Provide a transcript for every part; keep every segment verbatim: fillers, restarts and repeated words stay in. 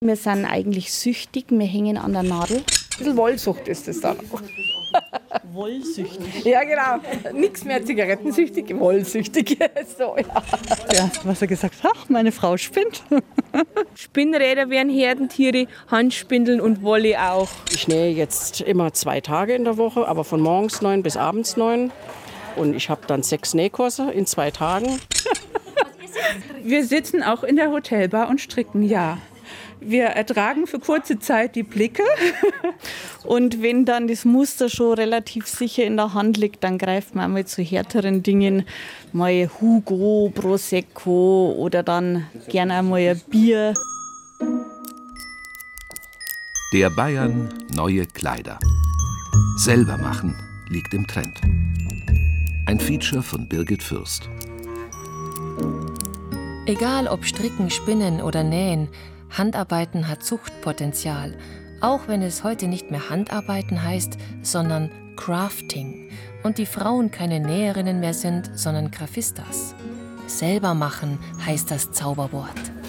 Wir sind eigentlich süchtig, wir hängen an der Nadel. Ein bisschen Wollsucht ist das dann auch. Wollsüchtig. Ja, genau. Nichts mehr zigarettensüchtig, wollsüchtig. So, ja. Zuerst, was er gesagt hat, ach, meine Frau spinnt. Spinnräder wären Herdentiere, Handspindeln und Wolle auch. Ich nähe jetzt immer zwei Tage in der Woche, aber von morgens neun bis abends neun. Und ich habe dann sechs Nähkurse in zwei Tagen. Wir sitzen auch in der Hotelbar und stricken, ja. Wir ertragen für kurze Zeit die Blicke. Und wenn dann das Muster schon relativ sicher in der Hand liegt, dann greift man einmal zu härteren Dingen. Mal Hugo, Prosecco oder dann gerne einmal ein Bier. Der Bayern neue Kleider. Selber machen liegt im Trend. Ein Feature von Birgit Fürst. Egal ob Stricken, Spinnen oder Nähen, Handarbeiten hat Zuchtpotenzial, auch wenn es heute nicht mehr Handarbeiten heißt, sondern Crafting und die Frauen keine Näherinnen mehr sind, sondern Graphistas. Selber machen heißt das Zauberwort.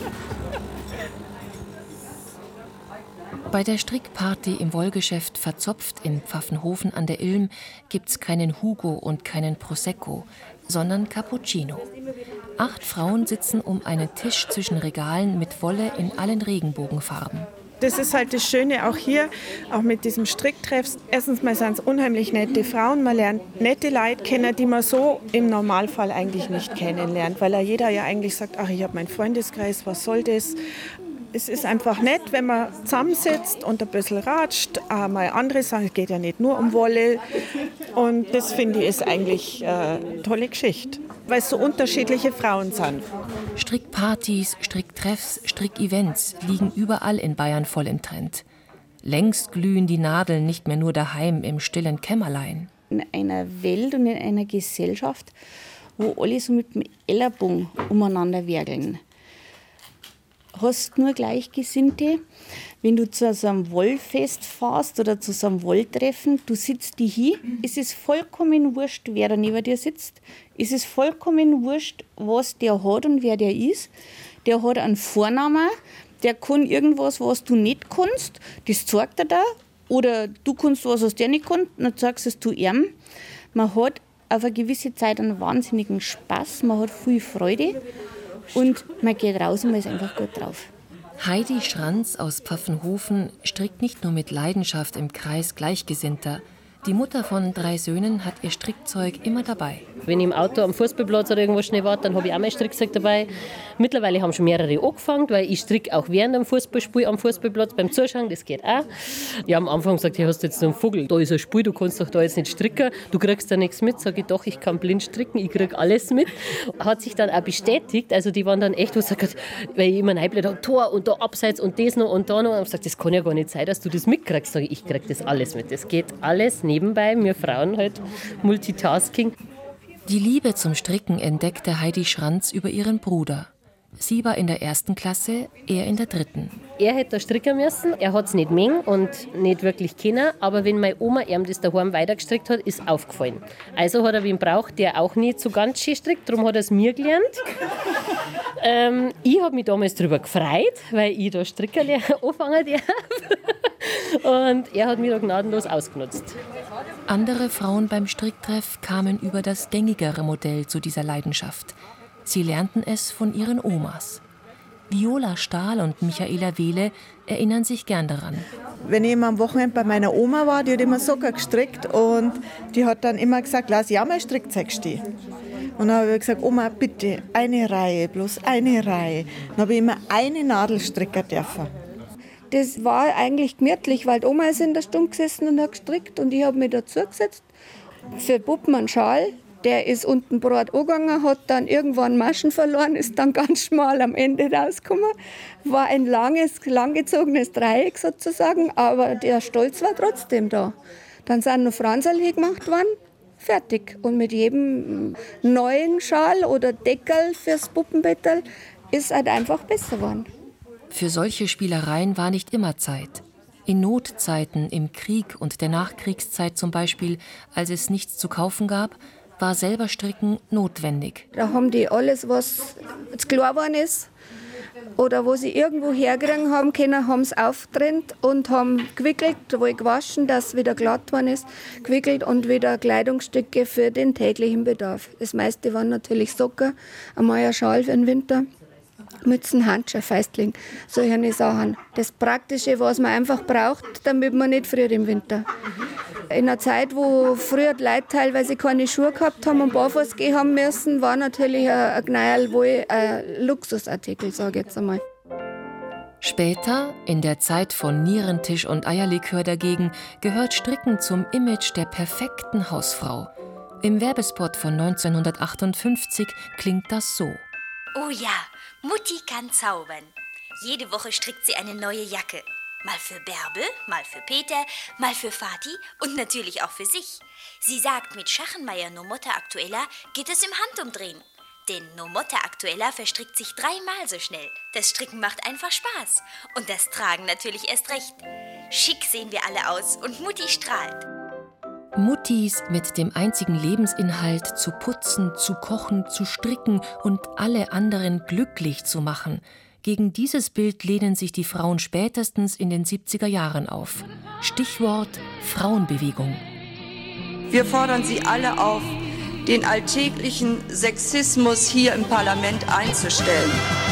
Bei der Strickparty im Wollgeschäft Verzopft in Pfaffenhofen an der Ilm gibt's keinen Hugo und keinen Prosecco, sondern Cappuccino. Acht Frauen sitzen um einen Tisch zwischen Regalen mit Wolle in allen Regenbogenfarben. Das ist halt das Schöne auch hier, auch mit diesem Stricktreff. Erstens mal sind es unheimlich nette Frauen, man lernt nette Leute kennen, die man so im Normalfall eigentlich nicht kennenlernt, weil ja jeder ja eigentlich sagt, ach, ich habe meinen Freundeskreis, was soll das? Es ist einfach nett, wenn man zusammensitzt und ein bisschen ratscht. Auch mal andere sagen, es geht ja nicht nur um Wolle. Und das finde ich ist eigentlich eine tolle Geschichte, weil es so unterschiedliche Frauen sind. Strickpartys, Stricktreffs, Strickevents liegen überall in Bayern voll im Trend. Längst glühen die Nadeln nicht mehr nur daheim im stillen Kämmerlein. In einer Welt und in einer Gesellschaft, wo alle so mit dem Ellenbogen umeinander werkeln, hast nur Gleichgesinnte. Wenn du zu so einem Wollfest fährst oder zu so einem Wolltreffen, du sitzt die hin, es ist vollkommen wurscht, wer da neben dir sitzt. Es ist vollkommen wurscht, was der hat und wer der ist. Der hat einen Vornamen, der kann irgendwas, was du nicht kannst, das zeigt er da. Oder du kannst was, was der nicht kann, dann zeigst es du ihm. Man hat auf eine gewisse Zeit einen wahnsinnigen Spaß, man hat viel Freude. Und man geht raus und man ist einfach gut drauf. Heidi Schranz aus Pfaffenhofen strickt nicht nur mit Leidenschaft im Kreis Gleichgesinnter. Die Mutter von drei Söhnen hat ihr Strickzeug immer dabei. Wenn ich im Auto am Fußballplatz oder irgendwo schnell warte, dann habe ich auch mein Strickzeug dabei. Mittlerweile haben schon mehrere angefangen, weil ich stricke auch während dem Fußballspiel am Fußballplatz beim Zuschauen, das geht auch. Ich habe am Anfang gesagt, hey, hast du jetzt so einen Vogel, da ist ein Spiel, du kannst doch da jetzt nicht stricken, du kriegst da nichts mit. Sage ich, doch, ich kann blind stricken, ich kriege alles mit. Hat sich dann auch bestätigt, also die waren dann echt, was gesagt, weil ich immer reinblätter habe, Tor und da abseits und das noch und da noch. Und ich gesagt, das kann ja gar nicht sein, dass du das mitkriegst. Sage ich, ich kriege das alles mit. Das geht alles nebenbei, wir Frauen halt Multitasking. Die Liebe zum Stricken entdeckte Heidi Schranz über ihren Bruder. Sie war in der ersten Klasse, er in der dritten. Er hätte da stricken müssen, er hat es nicht mengen und nicht wirklich können, aber wenn meine Oma ihm das daheim weitergestrickt hat, ist aufgefallen. Also hat er wen braucht, der auch nicht so ganz schön strickt, darum hat er es mir gelernt. ähm, ich habe mich damals darüber gefreut, weil ich da stricken anfangen darf. Und er hat mich da gnadenlos ausgenutzt. Andere Frauen beim Stricktreff kamen über das gängigere Modell zu dieser Leidenschaft. Sie lernten es von ihren Omas. Viola Stahl und Michaela Wehle erinnern sich gern daran. Wenn ich immer am Wochenende bei meiner Oma war, die hat immer Socken gestrickt und die hat dann immer gesagt, lass ja mein Strickzeug stehen. Und dann habe ich gesagt, Oma, bitte, eine Reihe, bloß eine Reihe. Dann habe ich immer eine Nadel stricken dürfen. Das war eigentlich gemütlich, weil die Oma ist in der Stunde gesessen und hat gestrickt und ich habe mich dazu gesetzt. Für Puppen einen Schal. Der ist unten breit angegangen, hat dann irgendwann Maschen verloren, ist dann ganz schmal am Ende rausgekommen. War ein langes, langgezogenes Dreieck sozusagen, aber der Stolz war trotzdem da. Dann sind noch Franzl gemacht worden, fertig. Und mit jedem neuen Schal oder Deckel fürs Puppenbettel ist halt einfach besser geworden. Für solche Spielereien war nicht immer Zeit. In Notzeiten, im Krieg und der Nachkriegszeit zum Beispiel, als es nichts zu kaufen gab, war selber Stricken notwendig. Da haben die alles, was jetzt klar geworden ist, oder wo sie irgendwo herkriegen haben können, haben es aufgetrennt und haben gewickelt, wohl gewaschen, dass es wieder glatt geworden ist, gewickelt und wieder Kleidungsstücke für den täglichen Bedarf. Das meiste waren natürlich Socken, einmal ein Schal für den Winter, Mützen, Handschuhe, Feistling, solche Sachen. Das Praktische, was man einfach braucht, damit man nicht friert im Winter. In einer Zeit, wo früher die Leute teilweise keine Schuhe gehabt haben und barfuß gehen haben müssen, war natürlich ein Gneil wohl ein Luxusartikel, sage ich jetzt einmal. Später, in der Zeit von Nierentisch und Eierlikör dagegen, gehört Stricken zum Image der perfekten Hausfrau. Im Werbespot von neunzehnhundertachtundfünfzig klingt das so. Oh ja, Mutti kann zaubern. Jede Woche strickt sie eine neue Jacke. Mal für Bärbel, mal für Peter, mal für Vati und natürlich auch für sich. Sie sagt, mit Schachenmeier No Motta Aktuella geht es im Handumdrehen. Denn No Motta Aktuella verstrickt sich dreimal so schnell. Das Stricken macht einfach Spaß. Und das Tragen natürlich erst recht. Schick sehen wir alle aus und Mutti strahlt. Muttis mit dem einzigen Lebensinhalt, zu putzen, zu kochen, zu stricken und alle anderen glücklich zu machen. Gegen dieses Bild lehnen sich die Frauen spätestens in den siebziger Jahren auf. Stichwort Frauenbewegung. Wir fordern Sie alle auf, den alltäglichen Sexismus hier im Parlament einzustellen.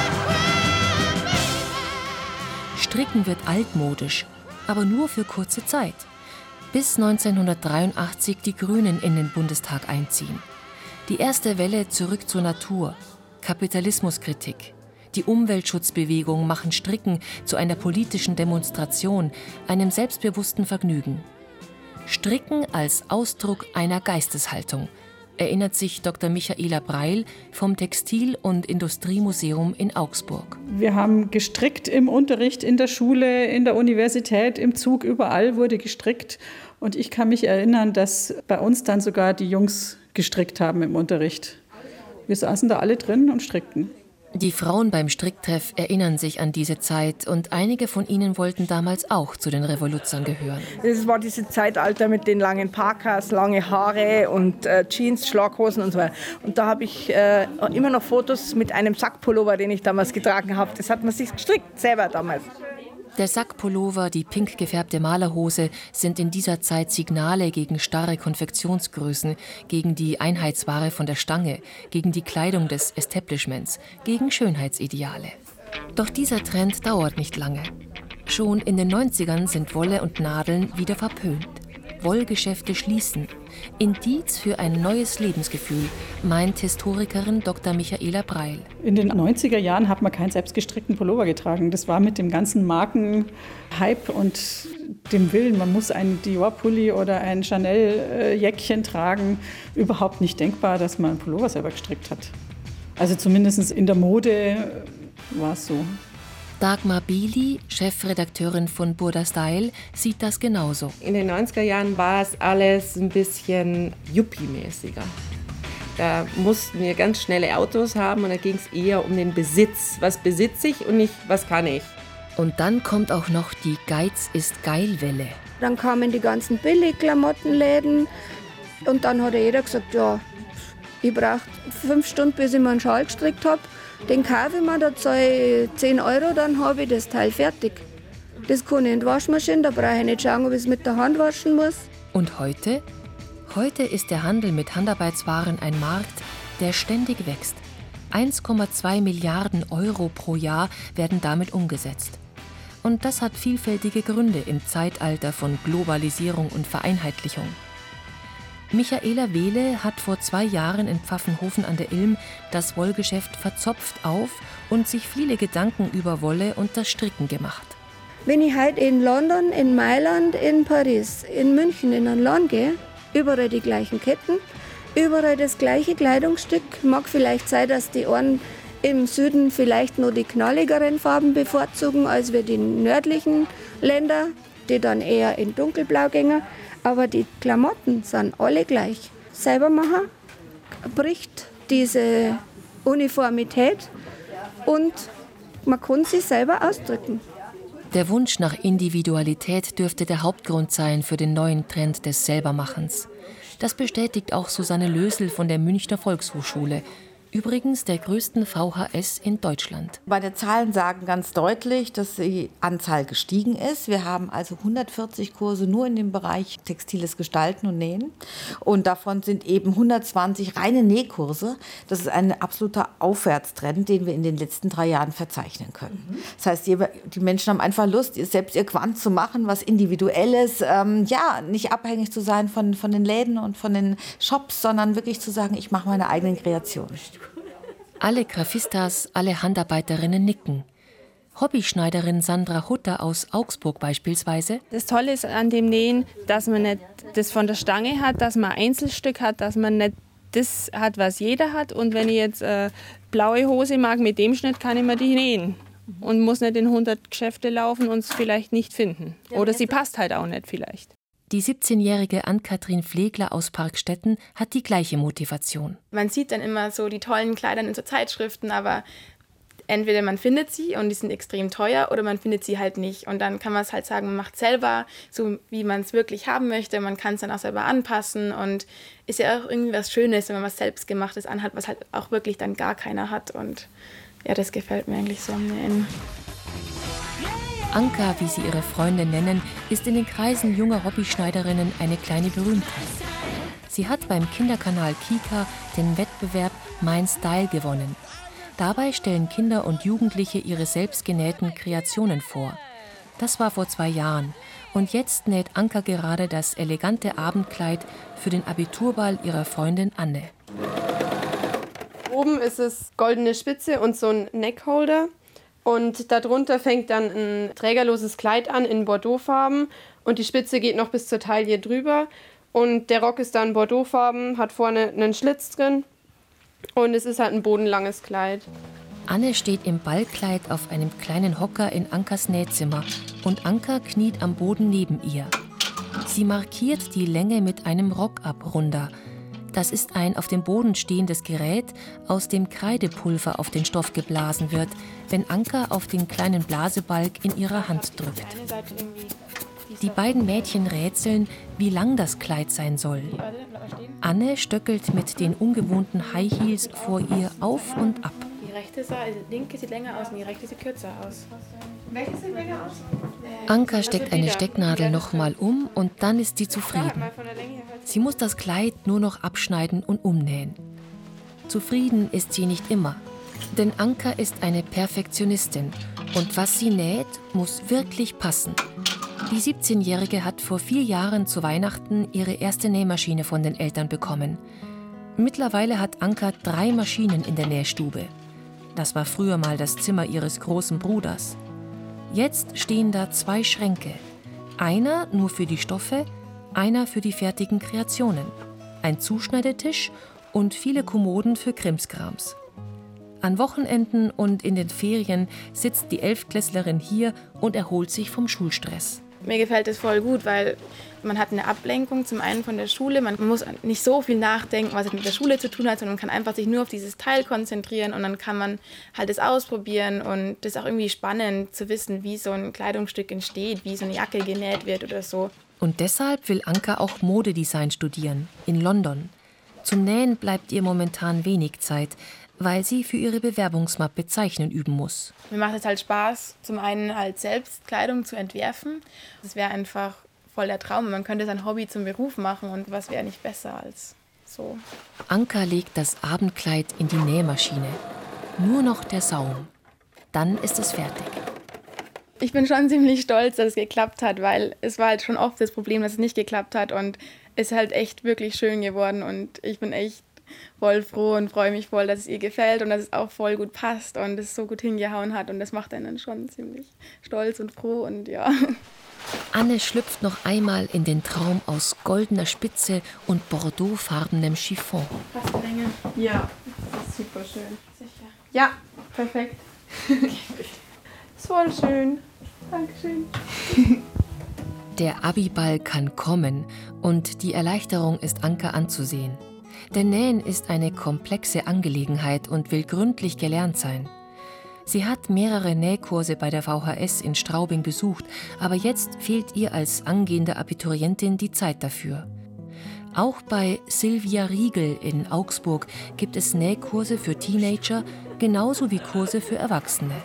Stricken wird altmodisch, aber nur für kurze Zeit. Bis neunzehnhundertdreiundachtzig die Grünen in den Bundestag einziehen. Die erste Welle zurück zur Natur, Kapitalismuskritik. Die Umweltschutzbewegung machen Stricken zu einer politischen Demonstration, einem selbstbewussten Vergnügen. Stricken als Ausdruck einer Geisteshaltung, erinnert sich Doktor Michaela Breil vom Textil- und Industriemuseum in Augsburg. Wir haben gestrickt im Unterricht, in der Schule, in der Universität, im Zug, überall wurde gestrickt. Und ich kann mich erinnern, dass bei uns dann sogar die Jungs gestrickt haben im Unterricht. Wir saßen da alle drin und strickten. Die Frauen beim Stricktreff erinnern sich an diese Zeit und einige von ihnen wollten damals auch zu den Revoluzern gehören. Es war dieses Zeitalter mit den langen Parkas, lange Haare und äh, Jeans, Schlaghosen und so weiter. Und da habe ich äh, immer noch Fotos mit einem Sackpullover, den ich damals getragen habe. Das hat man sich gestrickt, selber damals. Der Sackpullover, die pink gefärbte Malerhose sind in dieser Zeit Signale gegen starre Konfektionsgrößen, gegen die Einheitsware von der Stange, gegen die Kleidung des Establishments, gegen Schönheitsideale. Doch dieser Trend dauert nicht lange. Schon in den neunzigern sind Wolle und Nadeln wieder verpönt. Wollgeschäfte schließen. Indiz für ein neues Lebensgefühl, meint Historikerin Doktor Michaela Breil. In den neunziger Jahren hat man keinen selbstgestrickten Pullover getragen. Das war mit dem ganzen Markenhype und dem Willen, man muss einen Dior-Pulli oder ein Chanel-Jäckchen tragen, überhaupt nicht denkbar, dass man einen Pullover selber gestrickt hat. Also zumindest in der Mode war es so. Dagmar Bili, Chefredakteurin von Burda Style, sieht das genauso. In den neunziger Jahren war es alles ein bisschen Yuppie-mäßiger. Da mussten wir ganz schnelle Autos haben und da ging es eher um den Besitz. Was besitze ich und nicht, was kann ich? Und dann kommt auch noch die Geiz ist geil-Welle. Dann kamen die ganzen Billig-Klamottenläden und dann hat jeder gesagt, ja, ich brauche fünf Stunden, bis ich mir einen Schal gestrickt habe. Den kaufe ich mir, da zahle ich zehn Euro, dann habe ich das Teil fertig. Das kann ich in die Waschmaschine, da brauche ich nicht schauen, ob ich es mit der Hand waschen muss. Und heute? Heute ist der Handel mit Handarbeitswaren ein Markt, der ständig wächst. eins Komma zwei Milliarden Euro pro Jahr werden damit umgesetzt. Und das hat vielfältige Gründe im Zeitalter von Globalisierung und Vereinheitlichung. Michaela Wehle hat vor zwei Jahren in Pfaffenhofen an der Ilm das Wollgeschäft verzopft auf und sich viele Gedanken über Wolle und das Stricken gemacht. Wenn ich heute in London, in Mailand, in Paris, in München in ein Land gehe, überall die gleichen Ketten, überall das gleiche Kleidungsstück. Mag vielleicht sein, dass die einen im Süden vielleicht nur die knalligeren Farben bevorzugen als wir die nördlichen Länder, die dann eher in dunkelblau gehen. Aber die Klamotten sind alle gleich. Selber machen bricht diese Uniformität und man kann sich selber ausdrücken. Der Wunsch nach Individualität dürfte der Hauptgrund sein für den neuen Trend des Selbermachens. Das bestätigt auch Susanne Lösel von der Münchner Volkshochschule. übrigens der größten V H S in Deutschland. Meine Zahlen sagen ganz deutlich, dass die Anzahl gestiegen ist. Wir haben also hundertvierzig Kurse nur in dem Bereich textiles Gestalten und Nähen. Und davon sind eben hundertzwanzig reine Nähkurse. Das ist ein absoluter Aufwärtstrend, den wir in den letzten drei Jahren verzeichnen können. Das heißt, die Menschen haben einfach Lust, selbst ihr Quant zu machen, was Individuelles. Ähm, ja, nicht abhängig zu sein von, von den Läden und von den Shops, sondern wirklich zu sagen, ich mache meine eigenen Kreationen. Alle Grafistas, alle Handarbeiterinnen nicken. Hobbyschneiderin Sandra Hutter aus Augsburg beispielsweise. Das Tolle ist an dem Nähen, dass man nicht das von der Stange hat, dass man ein Einzelstück hat, dass man nicht das hat, was jeder hat. Und wenn ich jetzt äh, blaue Hose mag, mit dem Schnitt kann ich mir die nähen. Und muss nicht in hundert Geschäfte laufen und es vielleicht nicht finden. Oder sie passt halt auch nicht vielleicht. Die siebzehnjährige Ann-Kathrin Flegler aus Parkstetten hat die gleiche Motivation. Man sieht dann immer so die tollen Kleider in so Zeitschriften, aber entweder man findet sie und die sind extrem teuer oder man findet sie halt nicht. Und dann kann man es halt sagen, man macht selber, so wie man es wirklich haben möchte. Man kann es dann auch selber anpassen und ist ja auch irgendwie was Schönes, wenn man was Selbstgemachtes anhat, was halt auch wirklich dann gar keiner hat. Und ja, das gefällt mir eigentlich so am Nähen. Anka, wie sie ihre Freunde nennen, ist in den Kreisen junger Hobbyschneiderinnen eine kleine Berühmtheit. Sie hat beim Kinderkanal Kika den Wettbewerb Mein Style gewonnen. Dabei stellen Kinder und Jugendliche ihre selbstgenähten Kreationen vor. Das war vor zwei Jahren. Und jetzt näht Anka gerade das elegante Abendkleid für den Abiturball ihrer Freundin Anne. Oben ist es goldene Spitze und so ein Neckholder. Und darunter fängt dann ein trägerloses Kleid an in Bordeauxfarben. Und die Spitze geht noch bis zur Taille drüber. Und der Rock ist dann Bordeauxfarben, hat vorne einen Schlitz drin. Und es ist halt ein bodenlanges Kleid. Anne steht im Ballkleid auf einem kleinen Hocker in Ankas Nähzimmer. Und Anka kniet am Boden neben ihr. Sie markiert die Länge mit einem Rockabrunder. Das ist ein auf dem Boden stehendes Gerät, aus dem Kreidepulver auf den Stoff geblasen wird, wenn Anka auf den kleinen Blasebalg in ihrer Hand drückt. Die beiden Mädchen rätseln, wie lang das Kleid sein soll. Anne stöckelt mit den ungewohnten High Heels vor ihr auf und ab. Die rechte Seite, die linke sieht länger aus und die rechte sieht kürzer aus. Welche sieht länger aus? Anka steckt eine Stecknadel nochmal um und dann ist sie zufrieden. Sie muss das Kleid nur noch abschneiden und umnähen. Zufrieden ist sie nicht immer, denn Anka ist eine Perfektionistin und was sie näht, muss wirklich passen. Die siebzehnjährige hat vor vier Jahren zu Weihnachten ihre erste Nähmaschine von den Eltern bekommen. Mittlerweile hat Anka drei Maschinen in der Nähstube. Das war früher mal das Zimmer ihres großen Bruders. Jetzt stehen da zwei Schränke. Einer nur für die Stoffe, einer für die fertigen Kreationen. Ein Zuschneidetisch und viele Kommoden für Krimskrams. An Wochenenden und in den Ferien sitzt die Elftklässlerin hier und erholt sich vom Schulstress. Mir gefällt es voll gut, weil man hat eine Ablenkung zum einen von der Schule. Man muss nicht so viel nachdenken, was es mit der Schule zu tun hat, sondern man kann einfach sich nur auf dieses Teil konzentrieren und dann kann man halt es ausprobieren und das ist auch irgendwie spannend zu wissen, wie so ein Kleidungsstück entsteht, wie so eine Jacke genäht wird oder so. Und deshalb will Anka auch Modedesign studieren, in London. Zum Nähen bleibt ihr momentan wenig Zeit, weil sie für ihre Bewerbungsmappe Zeichnen üben muss. Mir macht es halt Spaß, zum einen halt selbst Kleidung zu entwerfen. Das wäre einfach voll der Traum. Man könnte sein Hobby zum Beruf machen und was wäre nicht besser als so. Anka legt das Abendkleid in die Nähmaschine. Nur noch der Saum. Dann ist es fertig. Ich bin schon ziemlich stolz, dass es geklappt hat, weil es war halt schon oft das Problem, dass es nicht geklappt hat und es ist halt echt wirklich schön geworden und ich bin echt voll froh und freue mich voll, dass es ihr gefällt und dass es auch voll gut passt und es so gut hingehauen hat und das macht einen dann schon ziemlich stolz und froh und ja. Anne schlüpft noch einmal in den Traum aus goldener Spitze und bordeauxfarbenem Chiffon. Passt länger. Ja, das ist super schön. Sicher. Ja, perfekt. Ist voll schön. Dankeschön. Der Abiball kann kommen und die Erleichterung ist Anka anzusehen. Denn Nähen ist eine komplexe Angelegenheit und will gründlich gelernt sein. Sie hat mehrere Nähkurse bei der V H S in Straubing besucht, aber jetzt fehlt ihr als angehende Abiturientin die Zeit dafür. Auch bei Sylvia Riegel in Augsburg gibt es Nähkurse für Teenager, genauso wie Kurse für Erwachsene.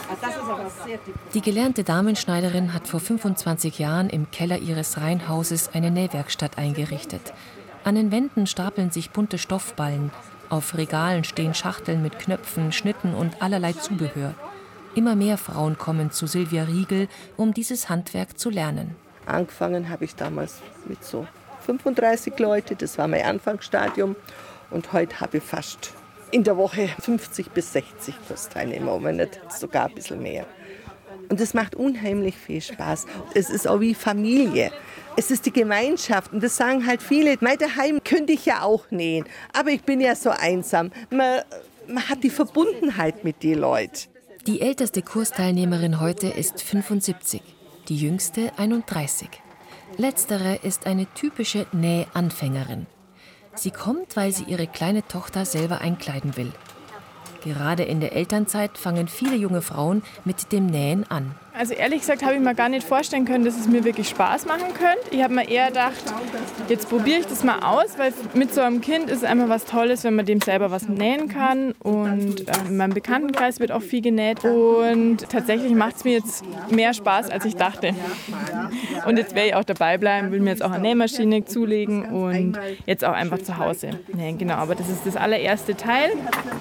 Die gelernte Damenschneiderin hat vor fünfundzwanzig Jahren im Keller ihres Reihenhauses eine Nähwerkstatt eingerichtet. An den Wänden stapeln sich bunte Stoffballen, auf Regalen stehen Schachteln mit Knöpfen, Schnitten und allerlei Zubehör. Immer mehr Frauen kommen zu Sylvia Riegel, um dieses Handwerk zu lernen. Angefangen habe ich damals mit so fünfunddreißig Leute, das war mein Anfangsstadium. Und heute habe ich fast in der Woche fünfzig bis sechzig Kursteilnehmer, wenn nicht sogar ein bisschen mehr. Und es macht unheimlich viel Spaß. Es ist auch wie Familie. Es ist die Gemeinschaft. Und das sagen halt viele, mein daheim könnte ich ja auch nähen, aber ich bin ja so einsam. Man, man hat die Verbundenheit mit den Leuten. Die älteste Kursteilnehmerin heute ist fünfundsiebzig, die jüngste einunddreißig. Letztere ist eine typische Nähanfängerin. Sie kommt, weil sie ihre kleine Tochter selber einkleiden will. Gerade in der Elternzeit fangen viele junge Frauen mit dem Nähen an. Also ehrlich gesagt habe ich mir gar nicht vorstellen können, dass es mir wirklich Spaß machen könnte. Ich habe mir eher gedacht, jetzt probiere ich das mal aus, weil mit so einem Kind ist es einfach was Tolles, wenn man dem selber was nähen kann. Und äh, in meinem Bekanntenkreis wird auch viel genäht. Und tatsächlich macht es mir jetzt mehr Spaß, als ich dachte. Und jetzt werde ich auch dabei bleiben, will mir jetzt auch eine Nähmaschine zulegen und jetzt auch einfach zu Hause nähen. Genau, aber das ist das allererste Teil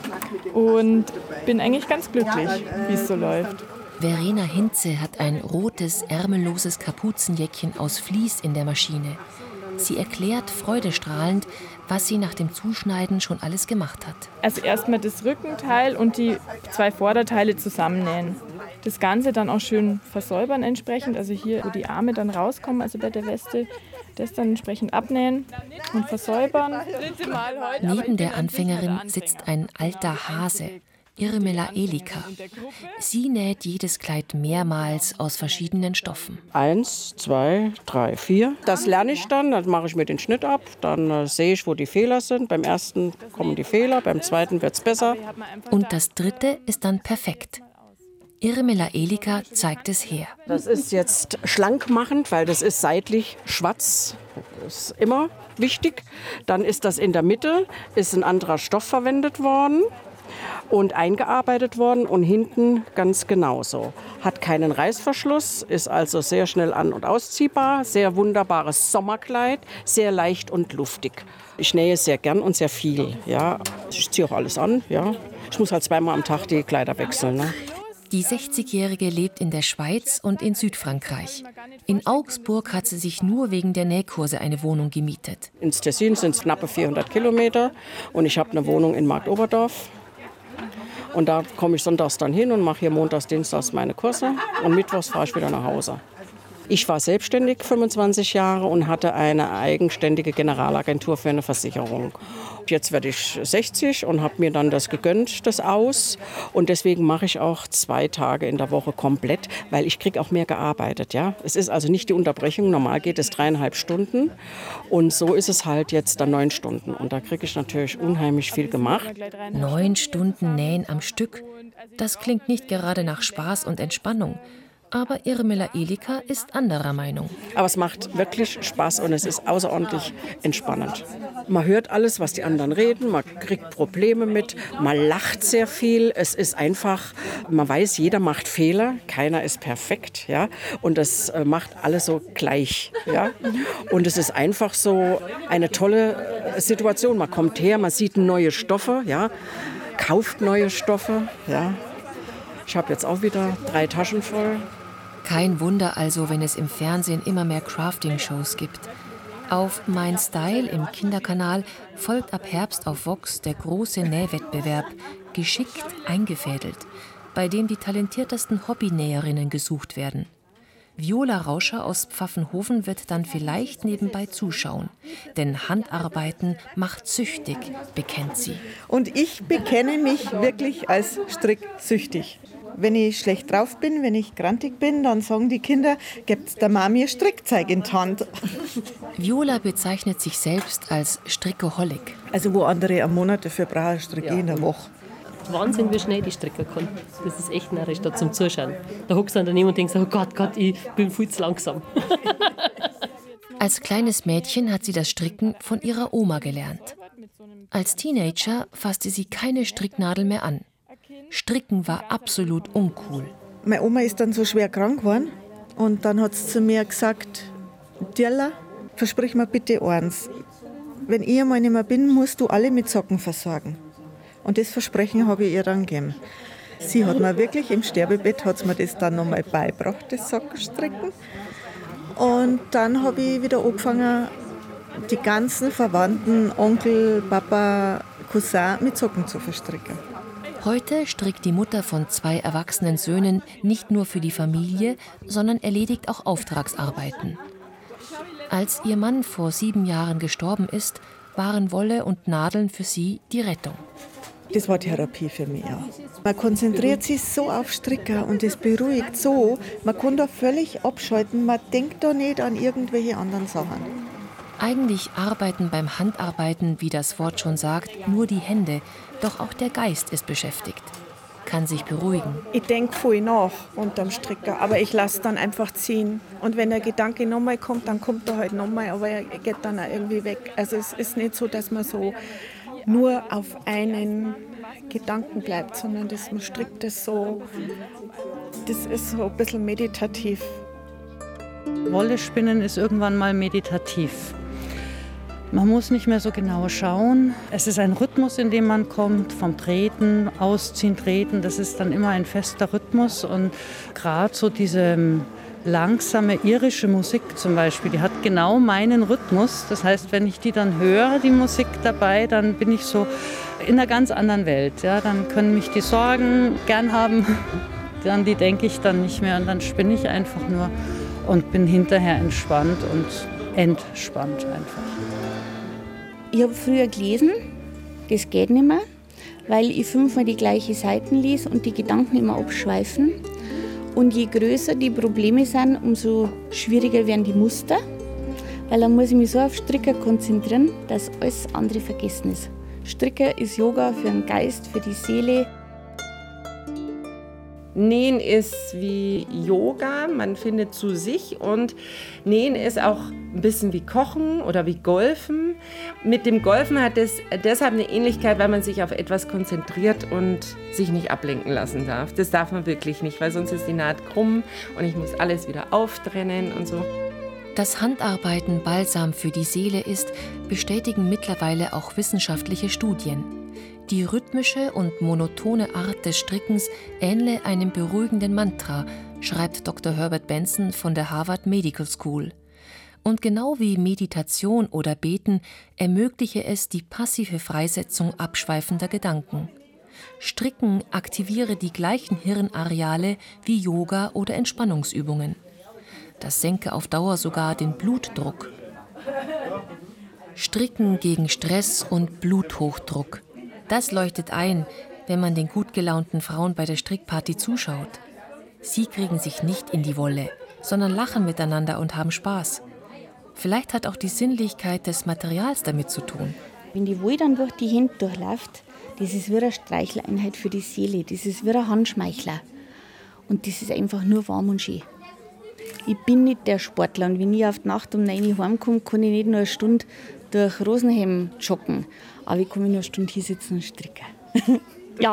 und bin eigentlich ganz glücklich, wie es so läuft. Verena Hinze hat ein rotes, ärmelloses Kapuzenjäckchen aus Vlies in der Maschine. Sie erklärt freudestrahlend, was sie nach dem Zuschneiden schon alles gemacht hat. Also erstmal das Rückenteil und die zwei Vorderteile zusammennähen. Das Ganze dann auch schön versäubern entsprechend, also hier, wo die Arme dann rauskommen, also bei der Weste, das dann entsprechend abnähen und versäubern. Neben der Anfängerin sitzt ein alter Hase, Irmela Elika. Sie näht jedes Kleid mehrmals aus verschiedenen Stoffen. Eins, zwei, drei, vier. Das lerne ich dann, dann mache ich mir den Schnitt ab, dann äh, sehe ich, wo die Fehler sind. Beim ersten kommen die Fehler, beim zweiten wird es besser. Und das dritte ist dann perfekt. Irmela Elika zeigt es her. Das ist jetzt schlank machend, weil das ist seitlich schwarz. Das ist immer wichtig. Dann ist das in der Mitte, ist ein anderer Stoff verwendet worden und eingearbeitet worden und hinten ganz genauso. Hat keinen Reißverschluss, ist also sehr schnell an- und ausziehbar, sehr wunderbares Sommerkleid, sehr leicht und luftig. Ich nähe sehr gern und sehr viel. Ja. Ich ziehe auch alles an. Ja. Ich muss halt zweimal am Tag die Kleider wechseln. Ne. Die sechzigjährige lebt in der Schweiz und in Südfrankreich. In Augsburg hat sie sich nur wegen der Nähkurse eine Wohnung gemietet. Ins Tessin sind es knappe vierhundert Kilometer und ich habe eine Wohnung in Marktoberdorf. Und da komme ich sonntags dann hin und mache hier montags, dienstags meine Kurse und mittwochs fahre ich wieder nach Hause. Ich war selbstständig fünfundzwanzig Jahre und hatte eine eigenständige Generalagentur für eine Versicherung. Jetzt werde ich sechzig und habe mir dann das gegönnt, das aus. Und deswegen mache ich auch zwei Tage in der Woche komplett, weil ich kriege auch mehr gearbeitet. Ja? Es ist also nicht die Unterbrechung, normal geht es dreieinhalb Stunden. Und so ist es halt jetzt dann neun Stunden. Und da kriege ich natürlich unheimlich viel gemacht. Neun Stunden Nähen am Stück, das klingt nicht gerade nach Spaß und Entspannung. Aber Irmela Elika ist anderer Meinung. Aber es macht wirklich Spaß und es ist außerordentlich entspannend. Man hört alles, was die anderen reden, man kriegt Probleme mit, man lacht sehr viel. Es ist einfach, man weiß, jeder macht Fehler, keiner ist perfekt. Ja? Und das macht alles so gleich. Ja? Und es ist einfach so eine tolle Situation. Man kommt her, man sieht neue Stoffe, ja? Kauft neue Stoffe. Ja? Ich habe jetzt auch wieder drei Taschen voll. Kein Wunder also, wenn es im Fernsehen immer mehr Crafting-Shows gibt. Auf Mein Style im Kinderkanal folgt ab Herbst auf Vox der große Nähwettbewerb, geschickt eingefädelt, bei dem die talentiertesten Hobbynäherinnen gesucht werden. Viola Rauscher aus Pfaffenhofen wird dann vielleicht nebenbei zuschauen. Denn Handarbeiten macht süchtig, bekennt sie. Und ich bekenne mich wirklich als stricksüchtig. Wenn ich schlecht drauf bin, wenn ich grantig bin, dann sagen die Kinder, gibt's der Mami Strickzeug in die Hand. Viola bezeichnet sich selbst als Strickoholik. Also wo andere am Monat dafür brauchen, stricke ich in der Woche. Wahnsinn, wie schnell die stricken kann. Das ist echt narrisch da zum Zuschauen. Da hockst du daneben und denkst, oh Gott, Gott, ich bin viel zu langsam. Als kleines Mädchen hat sie das Stricken von ihrer Oma gelernt. Als Teenager fasste sie keine Stricknadel mehr an. Stricken war absolut uncool. Meine Oma ist dann so schwer krank geworden und dann hat sie zu mir gesagt, Dirla, versprich mir bitte eins, wenn ich einmal nicht mehr bin, musst du alle mit Socken versorgen. Und das Versprechen habe ich ihr dann gegeben. Sie hat mir wirklich im Sterbebett hat mir das dann nochmal beigebracht, das Sockenstricken. Und dann habe ich wieder angefangen, die ganzen Verwandten, Onkel, Papa, Cousin mit Socken zu verstricken. Heute strickt die Mutter von zwei erwachsenen Söhnen nicht nur für die Familie, sondern erledigt auch Auftragsarbeiten. Als ihr Mann vor sieben Jahren gestorben ist, waren Wolle und Nadeln für sie die Rettung. Das war Therapie für mich auch. Man konzentriert sich so auf Stricker und es beruhigt so. Man kann da völlig abschalten, man denkt da nicht an irgendwelche anderen Sachen. Eigentlich arbeiten beim Handarbeiten, wie das Wort schon sagt, nur die Hände. Doch auch der Geist ist beschäftigt, kann sich beruhigen. Ich denke voll nach unterm Stricker, aber ich lasse dann einfach ziehen. Und wenn der Gedanke nochmal kommt, dann kommt er halt nochmal, aber er geht dann auch irgendwie weg. Also es ist nicht so, dass man so nur auf einen Gedanken bleibt, sondern dass man strickt das so, das ist so ein bisschen meditativ. Wolle spinnen ist irgendwann mal meditativ. Man muss nicht mehr so genau schauen. Es ist ein Rhythmus, in dem man kommt, vom Treten, Ausziehen, Treten. Das ist dann immer ein fester Rhythmus. Und gerade so diese langsame irische Musik zum Beispiel, die hat genau meinen Rhythmus. Das heißt, wenn ich die dann höre, die Musik dabei, dann bin ich so in einer ganz anderen Welt. Ja, dann können mich die Sorgen gern haben, an die denke ich dann nicht mehr. Und dann spinne ich einfach nur und bin hinterher entspannt und entspannt einfach. Ich habe früher gelesen, das geht nicht mehr, weil ich fünfmal die gleiche Seiten lese und die Gedanken immer abschweifen. Und je größer die Probleme sind, umso schwieriger werden die Muster, weil dann muss ich mich so auf Stricker konzentrieren, dass alles andere vergessen ist. Stricker ist Yoga für den Geist, für die Seele. Nähen ist wie Yoga, man findet zu sich, und Nähen ist auch ein bisschen wie Kochen oder wie Golfen. Mit dem Golfen hat es deshalb eine Ähnlichkeit, weil man sich auf etwas konzentriert und sich nicht ablenken lassen darf. Das darf man wirklich nicht, weil sonst ist die Naht krumm und ich muss alles wieder auftrennen und so. Dass Handarbeiten Balsam für die Seele ist, bestätigen mittlerweile auch wissenschaftliche Studien. Die rhythmische und monotone Art des Strickens ähnle einem beruhigenden Mantra, schreibt Doktor Herbert Benson von der Harvard Medical School. Und genau wie Meditation oder Beten ermögliche es die passive Freisetzung abschweifender Gedanken. Stricken aktiviere die gleichen Hirnareale wie Yoga oder Entspannungsübungen. Das senke auf Dauer sogar den Blutdruck. Stricken gegen Stress und Bluthochdruck. Das leuchtet ein, wenn man den gut gelaunten Frauen bei der Strickparty zuschaut. Sie kriegen sich nicht in die Wolle, sondern lachen miteinander und haben Spaß. Vielleicht hat auch die Sinnlichkeit des Materials damit zu tun. Wenn die Wolle dann durch die Hände durchläuft, das ist wie eine Streicheleinheit für die Seele, das ist wie ein Handschmeichler. Und das ist einfach nur warm und schön. Ich bin nicht der Sportler und wenn ich auf die Nacht um neun Uhr heimkomme, kann ich nicht nur eine Stunde durch Rosenheim joggen. Aber ich kann mich nur eine Stunde hier sitzen und stricken. Ja.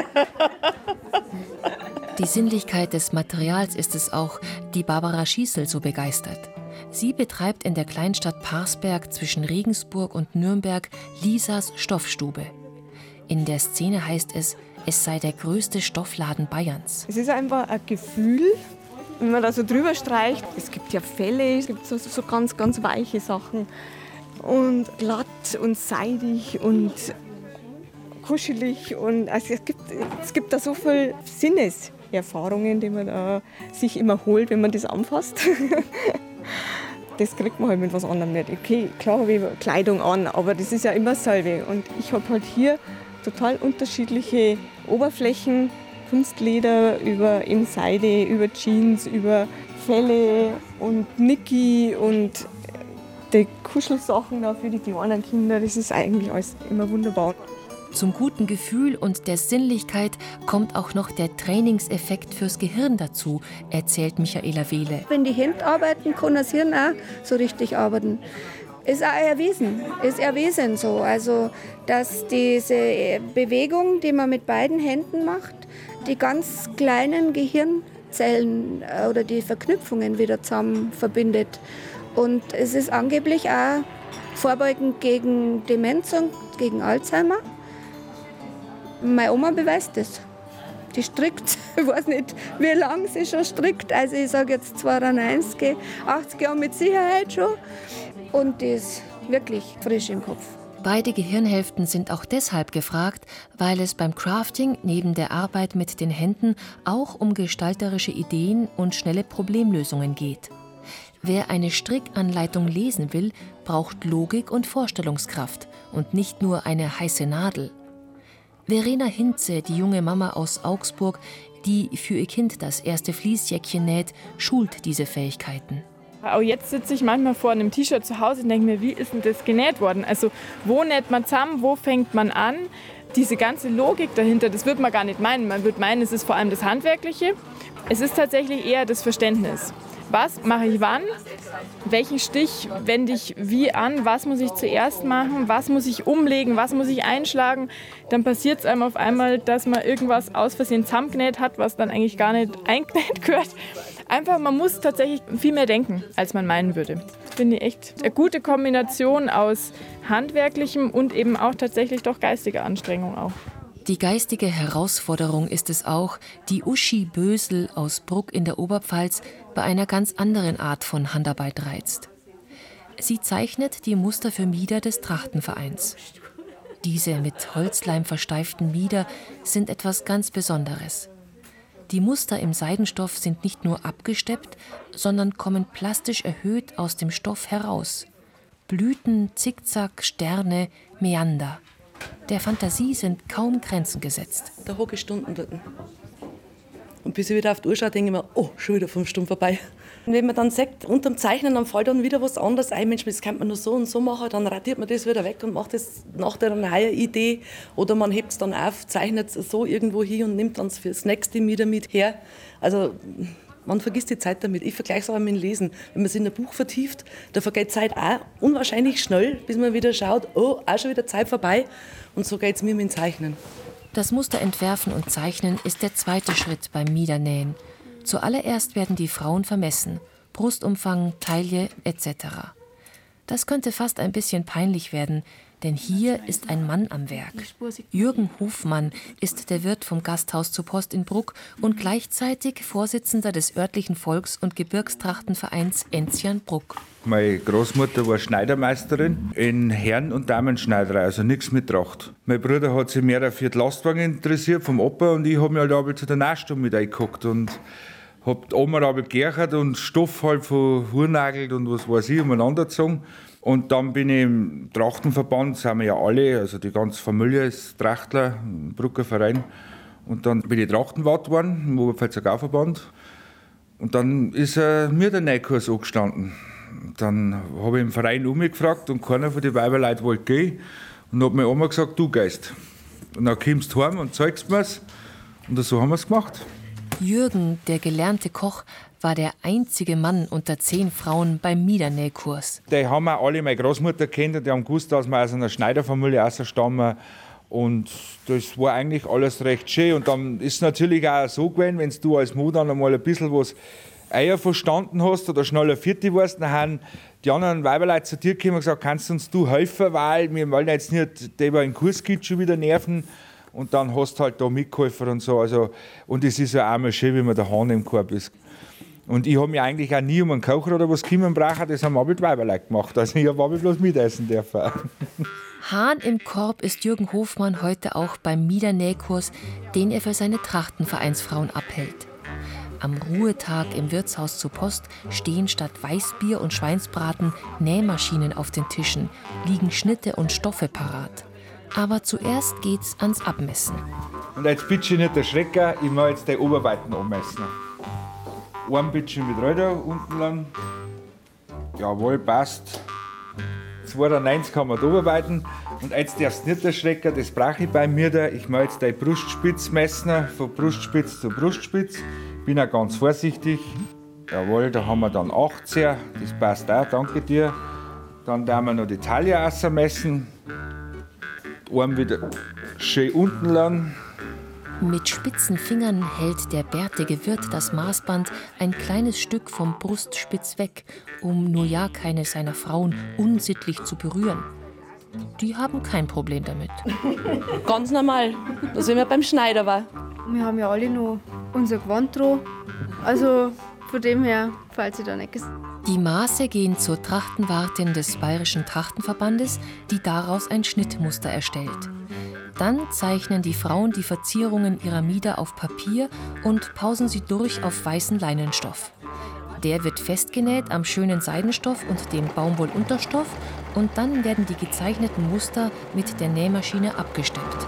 Die Sinnlichkeit des Materials ist es auch, die Barbara Schießel so begeistert. Sie betreibt in der Kleinstadt Parsberg zwischen Regensburg und Nürnberg Lisas Stoffstube. In der Szene heißt es, es sei der größte Stoffladen Bayerns. Es ist einfach ein Gefühl, wenn man da so drüber streicht. Es gibt ja Felle, es gibt so, so ganz, ganz weiche Sachen. Und glatt und seidig und kuschelig. Und also es, gibt, es gibt da so viele Sinneserfahrungen, die man da sich immer holt, wenn man das anfasst. Das kriegt man halt mit was anderem nicht. Okay, klar habe ich Kleidung an, aber das ist ja immer dasselbe. Und ich habe halt hier total unterschiedliche Oberflächen, Kunstleder über eben Seide, über Jeans, über Felle und Niki und die Kuschelsachen da für die kleinen Kinder. Das ist eigentlich alles immer wunderbar. Zum guten Gefühl und der Sinnlichkeit kommt auch noch der Trainingseffekt fürs Gehirn dazu, erzählt Michaela Wehle. Wenn die Hände arbeiten, kann das Hirn auch so richtig arbeiten. Ist auch erwiesen, ist erwiesen so. Also, dass diese Bewegung, die man mit beiden Händen macht, die ganz kleinen Gehirnzellen oder die Verknüpfungen wieder zusammen verbindet. Und es ist angeblich auch vorbeugend gegen Demenz und gegen Alzheimer. Meine Oma beweist das. Die strickt, ich weiß nicht, wie lange sie schon strickt. Also ich sage jetzt zweiundneunzig, achtzig Jahre mit Sicherheit schon. Und die ist wirklich frisch im Kopf. Beide Gehirnhälften sind auch deshalb gefragt, weil es beim Crafting neben der Arbeit mit den Händen auch um gestalterische Ideen und schnelle Problemlösungen geht. Wer eine Strickanleitung lesen will, braucht Logik und Vorstellungskraft und nicht nur eine heiße Nadel. Verena Hinze, die junge Mama aus Augsburg, die für ihr Kind das erste Fließjäckchen näht, schult diese Fähigkeiten. Auch jetzt sitze ich manchmal vor einem T-Shirt zu Hause und denke mir, wie ist denn das genäht worden? Also wo näht man zusammen, wo fängt man an? Diese ganze Logik dahinter, das wird man gar nicht meinen. Man wird meinen, es ist vor allem das Handwerkliche. Es ist tatsächlich eher das Verständnis. Was mache ich wann? Welchen Stich wende ich wie an? Was muss ich zuerst machen? Was muss ich umlegen? Was muss ich einschlagen? Dann passiert es einem auf einmal, dass man irgendwas aus Versehen zusammengenäht hat, was dann eigentlich gar nicht eingenäht gehört. Einfach, man muss tatsächlich viel mehr denken, als man meinen würde. Das finde ich echt eine gute Kombination aus handwerklichem und eben auch tatsächlich doch geistiger Anstrengung auch. Die geistige Herausforderung ist es auch, die Uschi Bösel aus Bruck in der Oberpfalz bei einer ganz anderen Art von Handarbeit reizt. Sie zeichnet die Muster für Mieder des Trachtenvereins. Diese mit Holzleim versteiften Mieder sind etwas ganz Besonderes. Die Muster im Seidenstoff sind nicht nur abgesteppt, sondern kommen plastisch erhöht aus dem Stoff heraus. Blüten, Zickzack, Sterne, Meander. Der Fantasie sind kaum Grenzen gesetzt. Da hocke ich Stunden dort. Und bis ich wieder auf die Uhr schaue, denke ich mir, oh, schon wieder fünf Stunden vorbei. Und wenn man dann sagt, unterm Zeichnen, dann fällt dann wieder was anderes ein. Mensch, das könnte man nur so und so machen. Dann radiert man das wieder weg und macht das nach der neuen Idee. Oder man hebt es dann auf, zeichnet es so irgendwo hin und nimmt dann für das nächste wieder mit her. Also man vergisst die Zeit damit. Ich vergleiche es aber mit dem Lesen. Wenn man sich in ein Buch vertieft, da vergeht die Zeit auch unwahrscheinlich schnell, bis man wieder schaut, oh, auch schon wieder Zeit vorbei. Und so geht es mir mit dem Zeichnen. Das Muster entwerfen und zeichnen ist der zweite Schritt beim Miedernähen. Zuallererst werden die Frauen vermessen. Brustumfang, Taille et cetera. Das könnte fast ein bisschen peinlich werden, denn hier ist ein Mann am Werk. Jürgen Hofmann ist der Wirt vom Gasthaus zur Post in Bruck und gleichzeitig Vorsitzender des örtlichen Volks- und Gebirgstrachtenvereins Enzian-Bruck. Meine Großmutter war Schneidermeisterin in Herren- und Damenschneiderei, also nichts mit Tracht. Mein Bruder hat sich mehr für die Lastwagen interessiert vom Opa und ich habe mich halt aber zu der Nähstunde mit eingeguckt und habe die Oma aber gerchert und Stoff halt von Hurnagelt und was weiß ich umeinander gezogen. Und dann bin ich im Trachtenverband, sind wir ja alle, also die ganze Familie ist Trachtler, ein Brucker Verein. Und dann bin ich Trachtenwart geworden, im Oberpfälzer Gauverband. Und dann ist äh, mir der Nähkurs angestanden. Dann habe ich im Verein umgefragt und keiner von den Weiberleuten wollte gehen. Und dann hat meine Oma gesagt, du gehst. Und dann kommst du heim und zeigst mir's. Und so haben wir es gemacht. Jürgen, der gelernte Koch, war der einzige Mann unter zehn Frauen beim Miedernähkurs. Die haben auch alle meine Großmutter kennt und die haben gewusst, dass wir aus einer Schneiderfamilie ausstammen. Und das war eigentlich alles recht schön. Und dann ist es natürlich auch so gewesen, wenn du als Mutter einmal ein bisschen was Eier verstanden hast oder schneller Vierte warst, dann haben die anderen Weiberleute zu dir gekommen und gesagt, kannst du uns du helfen, weil wir wollen jetzt nicht, der in den Kurs geht, schon wieder nerven. Und dann hast du halt da mitgeholfen und so. Also, und es ist ja auch mal schön, wenn man der Hahn im Korb ist. Und ich habe mich eigentlich auch nie um einen Kocher oder was kümmern brauchen, das haben aber die Weiberleute gemacht. Also ich habe aber bloß mitessen dürfen. Hahn im Korb ist Jürgen Hofmann heute auch beim Miedernähkurs, den er für seine Trachtenvereinsfrauen abhält. Am Ruhetag im Wirtshaus zur Post stehen statt Weißbier und Schweinsbraten Nähmaschinen auf den Tischen, liegen Schnitte und Stoffe parat. Aber zuerst geht's ans Abmessen. Und jetzt bitte ich nicht erschrecken, ich mache jetzt die Oberweiten anmessen. Ein bisschen mit Räder unten lang. Jawohl, passt. zweiundneunzig kann man da arbeiten. Und jetzt darfst du nicht erschrecken, das brauche ich bei mir da. Ich mache jetzt deine Brustspitze messen, von Brustspitz zu Brustspitz. Bin auch ganz vorsichtig. Jawohl, da haben wir dann achtzehn, das passt auch, danke dir. Dann werden wir noch die Taille ausmessen. Arm wieder schön unten lang. Mit spitzen Fingern hält der bärtige Wirt das Maßband ein kleines Stück vom Brustspitz weg, um nur ja keine seiner Frauen unsittlich zu berühren. Die haben kein Problem damit. Ganz normal, dass wenn man beim Schneider war. Wir haben ja alle noch unser Gewand dran. Also von dem her fällt sie da nichts. Die Maße gehen zur Trachtenwartin des Bayerischen Trachtenverbandes, die daraus ein Schnittmuster erstellt. Dann zeichnen die Frauen die Verzierungen ihrer Mieder auf Papier und pausen sie durch auf weißen Leinenstoff. Der wird festgenäht am schönen Seidenstoff und dem Baumwollunterstoff und dann werden die gezeichneten Muster mit der Nähmaschine abgestemmt.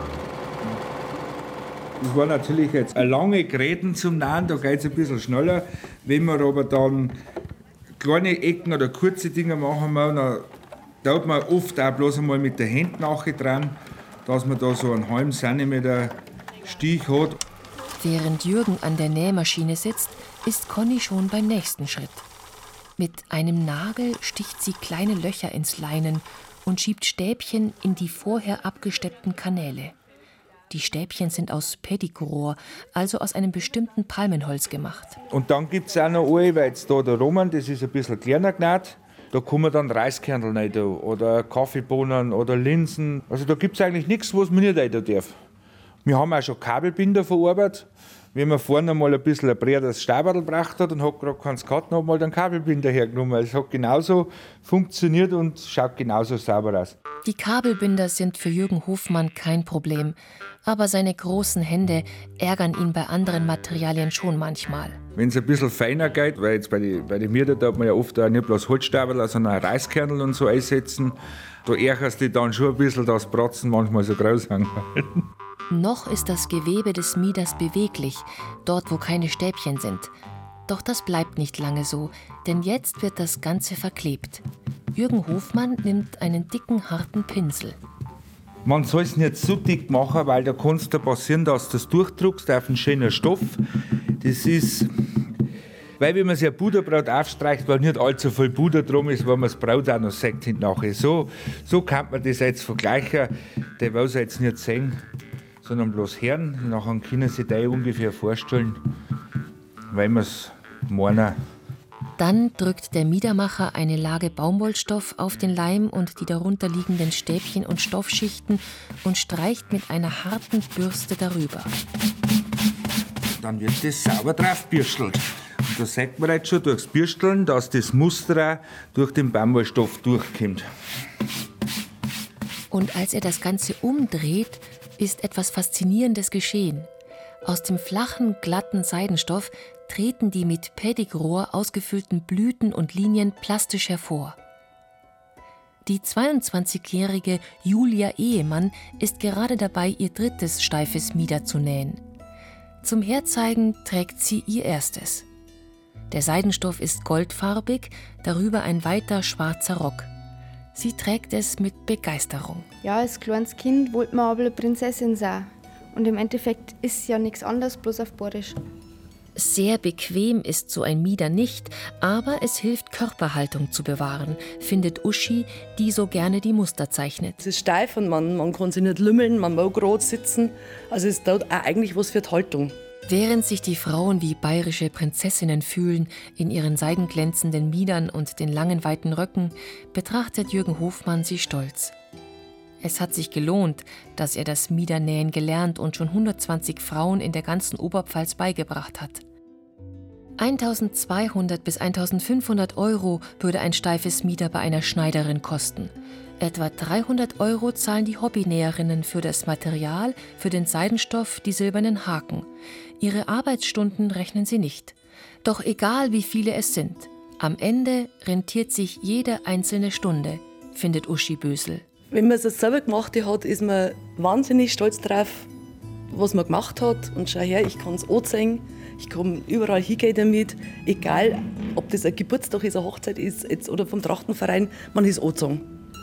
Das war natürlich jetzt eine lange Gräten zum Nähen, da geht es ein bisschen schneller. Wenn wir aber dann kleine Ecken oder kurze Dinge machen, dann tut man oft auch bloß einmal mit den Händen nachher dran, dass man da so einen halben Zentimeter Stich hat. Während Jürgen an der Nähmaschine sitzt, ist Conny schon beim nächsten Schritt. Mit einem Nagel sticht sie kleine Löcher ins Leinen und schiebt Stäbchen in die vorher abgesteppten Kanäle. Die Stäbchen sind aus Pedigrohr, also aus einem bestimmten Palmenholz gemacht. Und dann gibt es auch noch eine, weil jetzt da der Roman, das ist ein bisschen kleiner genäht. Da kommen dann Reiskernel rein oder Kaffeebohnen oder Linsen. Also da gibt es eigentlich nichts, was man nicht rein darf. Wir haben auch schon Kabelbinder verarbeitet. Wenn man vorne mal ein bisschen ein breiteres Stabadl gebracht hat und hat gerade keins gehabt, dann hat man den Kabelbinder hergenommen. Es hat genauso funktioniert und schaut genauso sauber aus. Die Kabelbinder sind für Jürgen Hofmann kein Problem. Aber seine großen Hände ärgern ihn bei anderen Materialien schon manchmal. Wenn es ein bisschen feiner geht, weil jetzt bei den bei die Mieder, da hat man ja oft auch nicht bloß Holzstabadl, sondern auch Reiskernel und so einsetzen, da ärgerst du dich dann schon ein bisschen, dass Bratzen manchmal so groß sind. Noch ist das Gewebe des Mieders beweglich, dort wo keine Stäbchen sind. Doch das bleibt nicht lange so, denn jetzt wird das Ganze verklebt. Jürgen Hofmann nimmt einen dicken, harten Pinsel. Man soll es nicht so dick machen, weil da kann es passieren, dass du das durchdruckst auf einen schönen Stoff. Das ist, weil wenn man sich ein Buderbrot aufstreicht, weil nicht allzu viel Buder drum ist, weil man das Brot auch noch sieht hinten nachher. So, so kann man das jetzt vergleichen. Der will es jetzt nicht sehen, sondern bloß hören. Nachher können Sie sich ungefähr vorstellen, weil wir es meinen. Dann drückt der Miedermacher eine Lage Baumwollstoff auf den Leim und die darunter liegenden Stäbchen und Stoffschichten und streicht mit einer harten Bürste darüber. Dann wird das sauber draufbürstelt. Und da sieht man jetzt schon durchs Bürsteln, dass das Muster durch den Baumwollstoff durchkommt. Und als er das Ganze umdreht, ist etwas Faszinierendes geschehen. Aus dem flachen, glatten Seidenstoff treten die mit Pedigrohr ausgefüllten Blüten und Linien plastisch hervor. Die zweiundzwanzigjährige Julia Ehemann ist gerade dabei, ihr drittes steifes Mieder zu nähen. Zum Herzeigen trägt sie ihr erstes. Der Seidenstoff ist goldfarbig, darüber ein weiter schwarzer Rock. Sie trägt es mit Begeisterung. Ja, als kleines Kind wollte man aber eine Prinzessin sein. Und im Endeffekt ist ja nichts anderes, bloß auf Badisch. Sehr bequem ist so ein Mieder nicht, aber es hilft, Körperhaltung zu bewahren, findet Uschi, die so gerne die Muster zeichnet. Es ist steif und man, man kann sich nicht lümmeln, man mag gerade sitzen. Also es tut auch eigentlich was für die Haltung. Während sich die Frauen wie bayerische Prinzessinnen fühlen, in ihren seidenglänzenden Miedern und den langen, weiten Röcken, betrachtet Jürgen Hofmann sie stolz. Es hat sich gelohnt, dass er das Miedernähen gelernt und schon hundertzwanzig Frauen in der ganzen Oberpfalz beigebracht hat. eintausendzweihundert bis eintausendfünfhundert Euro würde ein steifes Mieder bei einer Schneiderin kosten. Etwa dreihundert Euro zahlen die Hobbynäherinnen für das Material, für den Seidenstoff, die silbernen Haken. Ihre Arbeitsstunden rechnen sie nicht. Doch egal wie viele es sind, am Ende rentiert sich jede einzelne Stunde, findet Uschi Bösel. Wenn man es selber gemacht hat, ist man wahnsinnig stolz drauf, was man gemacht hat. Und schau her, ich kann es anzeigen, ich kann überall hingehen damit. Egal, ob das ein Geburtstag ist, eine Hochzeit ist jetzt, oder vom Trachtenverein, man ist angezogen.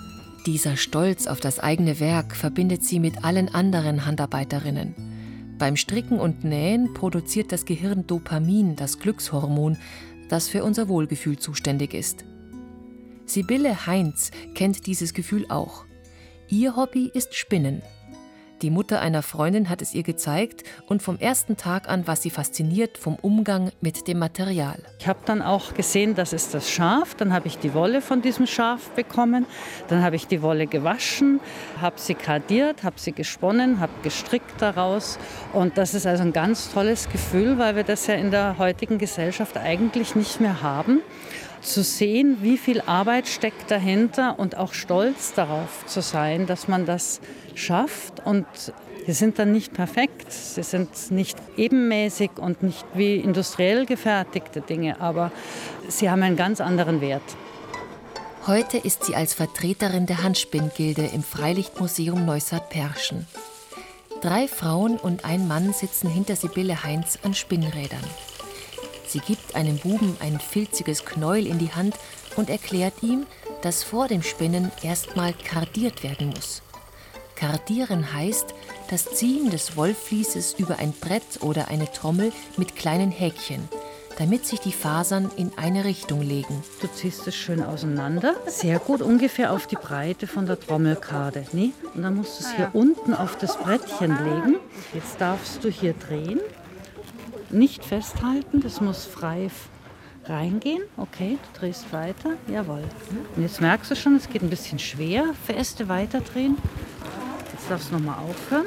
Dieser Stolz auf das eigene Werk verbindet sie mit allen anderen Handarbeiterinnen. Beim Stricken und Nähen produziert das Gehirn Dopamin, das Glückshormon, das für unser Wohlgefühl zuständig ist. Sibylle Heinz kennt dieses Gefühl auch. Ihr Hobby ist Spinnen. Die Mutter einer Freundin hat es ihr gezeigt und vom ersten Tag an war sie fasziniert vom Umgang mit dem Material. Ich habe dann auch gesehen, das ist das Schaf. Dann habe ich die Wolle von diesem Schaf bekommen. Dann habe ich die Wolle gewaschen, habe sie kardiert, habe sie gesponnen, habe gestrickt daraus. Und das ist also ein ganz tolles Gefühl, weil wir das ja in der heutigen Gesellschaft eigentlich nicht mehr haben. Zu sehen, wie viel Arbeit steckt dahinter und auch stolz darauf zu sein, dass man das schafft. Und sie sind dann nicht perfekt, sie sind nicht ebenmäßig und nicht wie industriell gefertigte Dinge, aber sie haben einen ganz anderen Wert. Heute ist sie als Vertreterin der Handspinngilde im Freilichtmuseum Neustadt-Perschen. Drei Frauen und ein Mann sitzen hinter Sibylle Heinz an Spinnrädern. Sie gibt einem Buben ein filziges Knäuel in die Hand und erklärt ihm, dass vor dem Spinnen erstmal kardiert werden muss. Kardieren heißt das Ziehen des Wollvließes über ein Brett oder eine Trommel mit kleinen Häkchen, damit sich die Fasern in eine Richtung legen. Du ziehst es schön auseinander, sehr gut, ungefähr auf die Breite von der Trommelkarte. Nee? Und dann musst du es hier unten auf das Brettchen legen. Jetzt darfst du hier drehen. Nicht festhalten, das muss frei reingehen. Okay, du drehst weiter. Jawohl. Und jetzt merkst du schon, es geht ein bisschen schwer. Feste weiterdrehen. Jetzt darfst du nochmal aufhören.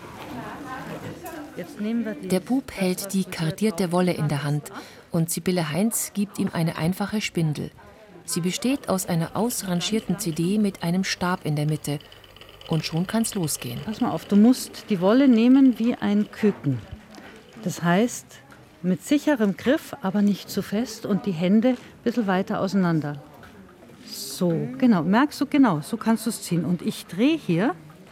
Jetzt nehmen wir die Der Bub hält die kardierte Wolle in der Hand und Sibylle Heinz gibt ihm eine einfache Spindel. Sie besteht aus einer ausrangierten C D mit einem Stab in der Mitte. Und schon kann's losgehen. Pass mal auf, du musst die Wolle nehmen wie ein Küken. Das heißt, mit sicherem Griff, aber nicht zu fest und die Hände ein bisschen weiter auseinander. So, genau, merkst du, genau, so kannst du es ziehen. Und ich drehe hier,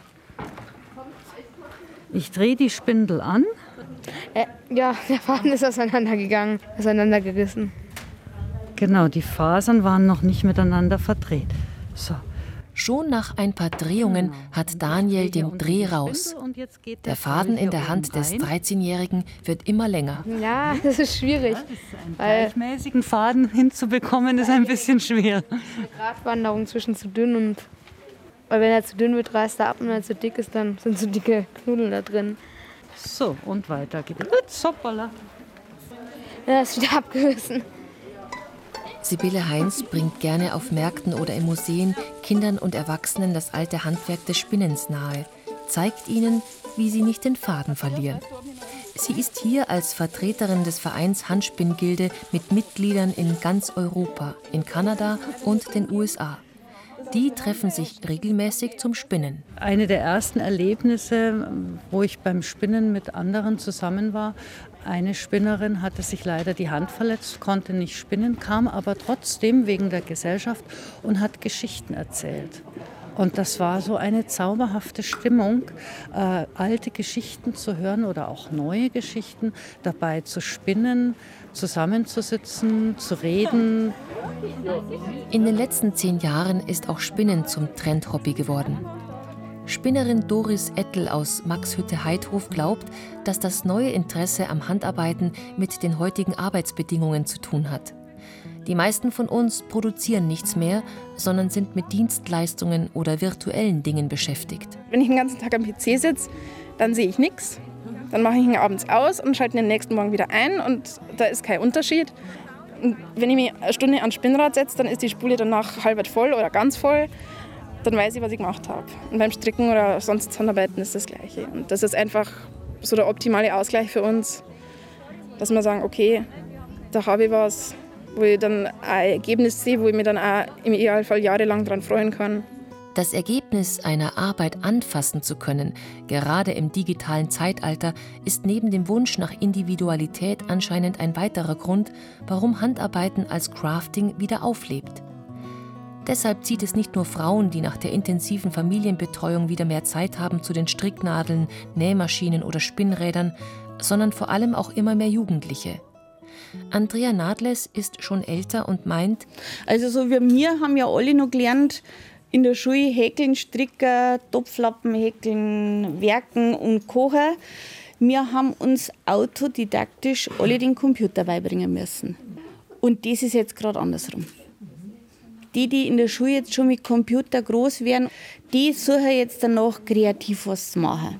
ich drehe die Spindel an. Äh, ja, der Faden ist auseinandergegangen, auseinandergerissen. Genau, die Fasern waren noch nicht miteinander verdreht. So. Schon nach ein paar Drehungen hat Daniel den Dreh raus. Der Faden in der Hand des dreizehnjährigen wird immer länger. Ja, das ist schwierig. Einen gleichmäßigen Faden hinzubekommen ist ein bisschen schwer. Eine Gratwanderung zwischen zu dünn und... Weil wenn er zu dünn wird, reißt er ab und wenn er zu dick ist, dann sind so dicke Knudel da drin. So, und weiter geht es. Hoppala. Ja, ist wieder abgerissen. Sibylle Heinz bringt gerne auf Märkten oder in Museen Kindern und Erwachsenen das alte Handwerk des Spinnens nahe, zeigt ihnen, wie sie nicht den Faden verlieren. Sie ist hier als Vertreterin des Vereins Handspinngilde mit Mitgliedern in ganz Europa, in Kanada und den U S A. Die treffen sich regelmäßig zum Spinnen. Eine der ersten Erlebnisse, wo ich beim Spinnen mit anderen zusammen war, eine Spinnerin hatte sich leider die Hand verletzt, konnte nicht spinnen, kam aber trotzdem wegen der Gesellschaft und hat Geschichten erzählt. Und das war so eine zauberhafte Stimmung, äh, alte Geschichten zu hören oder auch neue Geschichten, dabei zu spinnen, zusammenzusitzen, zu reden. In den letzten zehn Jahren ist auch Spinnen zum Trendhobby geworden. Spinnerin Doris Ettel aus Maxhütte-Heidhof glaubt, dass das neue Interesse am Handarbeiten mit den heutigen Arbeitsbedingungen zu tun hat. Die meisten von uns produzieren nichts mehr, sondern sind mit Dienstleistungen oder virtuellen Dingen beschäftigt. Wenn ich den ganzen Tag am P C sitze, dann sehe ich nichts. Dann mache ich ihn abends aus und schalte ihn den nächsten Morgen wieder ein und da ist kein Unterschied. Und wenn ich mich eine Stunde ans Spinnrad setze, dann ist die Spule danach halb voll oder ganz voll. Dann weiß ich, was ich gemacht habe. Und beim Stricken oder sonst Handarbeiten ist das Gleiche. Und das ist einfach so der optimale Ausgleich für uns, dass wir sagen, okay, da habe ich was, wo ich dann ein Ergebnis sehe, wo ich mich dann auch im Idealfall jahrelang daran freuen kann. Das Ergebnis einer Arbeit anfassen zu können, gerade im digitalen Zeitalter, ist neben dem Wunsch nach Individualität anscheinend ein weiterer Grund, warum Handarbeiten als Crafting wieder auflebt. Deshalb zieht es nicht nur Frauen, die nach der intensiven Familienbetreuung wieder mehr Zeit haben zu den Stricknadeln, Nähmaschinen oder Spinnrädern, sondern vor allem auch immer mehr Jugendliche. Andrea Nadles ist schon älter und meint, also so wie wir haben ja alle noch gelernt, in der Schule häkeln, stricken, Topflappen häkeln, werken und kochen. Wir haben uns autodidaktisch alle den Computer beibringen müssen. Und das ist jetzt gerade andersrum. Die, die in der Schule jetzt schon mit Computer groß werden, die suchen jetzt danach kreativ was zu machen.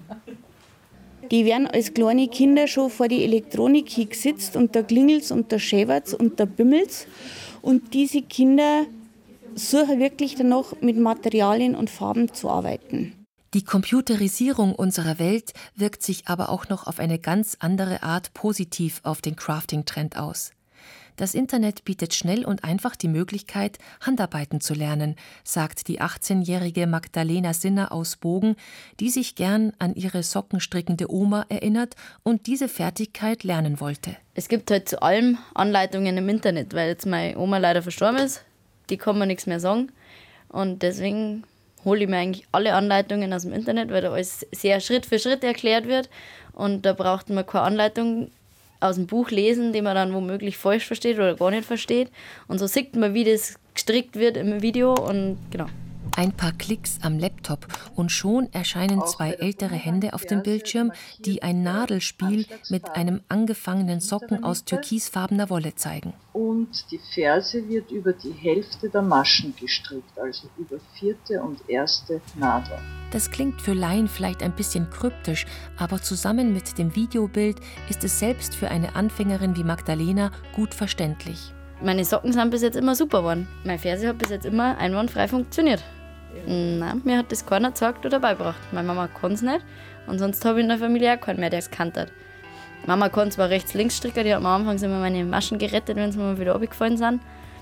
Die werden als kleine Kinder schon vor die Elektronik hingesetzt und da klingelt's und da schäbert's und da bimmelt's. Und diese Kinder suchen wirklich danach, mit Materialien und Farben zu arbeiten. Die Computerisierung unserer Welt wirkt sich aber auch noch auf eine ganz andere Art positiv auf den Crafting-Trend aus. Das Internet bietet schnell und einfach die Möglichkeit, Handarbeiten zu lernen, sagt die achtzehnjährige Magdalena Sinner aus Bogen, die sich gern an ihre sockenstrickende Oma erinnert und diese Fertigkeit lernen wollte. Es gibt halt zu allem Anleitungen im Internet, weil jetzt meine Oma leider verstorben ist. Die kann man nichts mehr sagen. Und deswegen hole ich mir eigentlich alle Anleitungen aus dem Internet, weil da alles sehr Schritt für Schritt erklärt wird. Und da braucht man keine Anleitung aus dem Buch lesen, die man dann womöglich falsch versteht oder gar nicht versteht. Und so sieht man, wie das gestrickt wird im Video und genau. Ein paar Klicks am Laptop und schon erscheinen zwei ältere Hände auf dem Bildschirm, die ein Nadelspiel mit einem angefangenen Socken aus türkisfarbener Wolle zeigen. Und die Ferse wird über die Hälfte der Maschen gestrickt, also über vierte und erste Nadel. Das klingt für Laien vielleicht ein bisschen kryptisch, aber zusammen mit dem Videobild ist es selbst für eine Anfängerin wie Magdalena gut verständlich. Meine Socken sind bis jetzt immer super geworden. Meine Ferse hat bis jetzt immer einwandfrei funktioniert. Nein, mir hat das keiner gesagt oder beigebracht. Meine Mama kann es nicht und sonst habe ich in der Familie auch keinen mehr, der es gekannt hat. Mama kann zwar rechts-links-Stricker, die hat am Anfang immer meine Maschen gerettet, wenn sie mir mal wieder runtergefallen sind.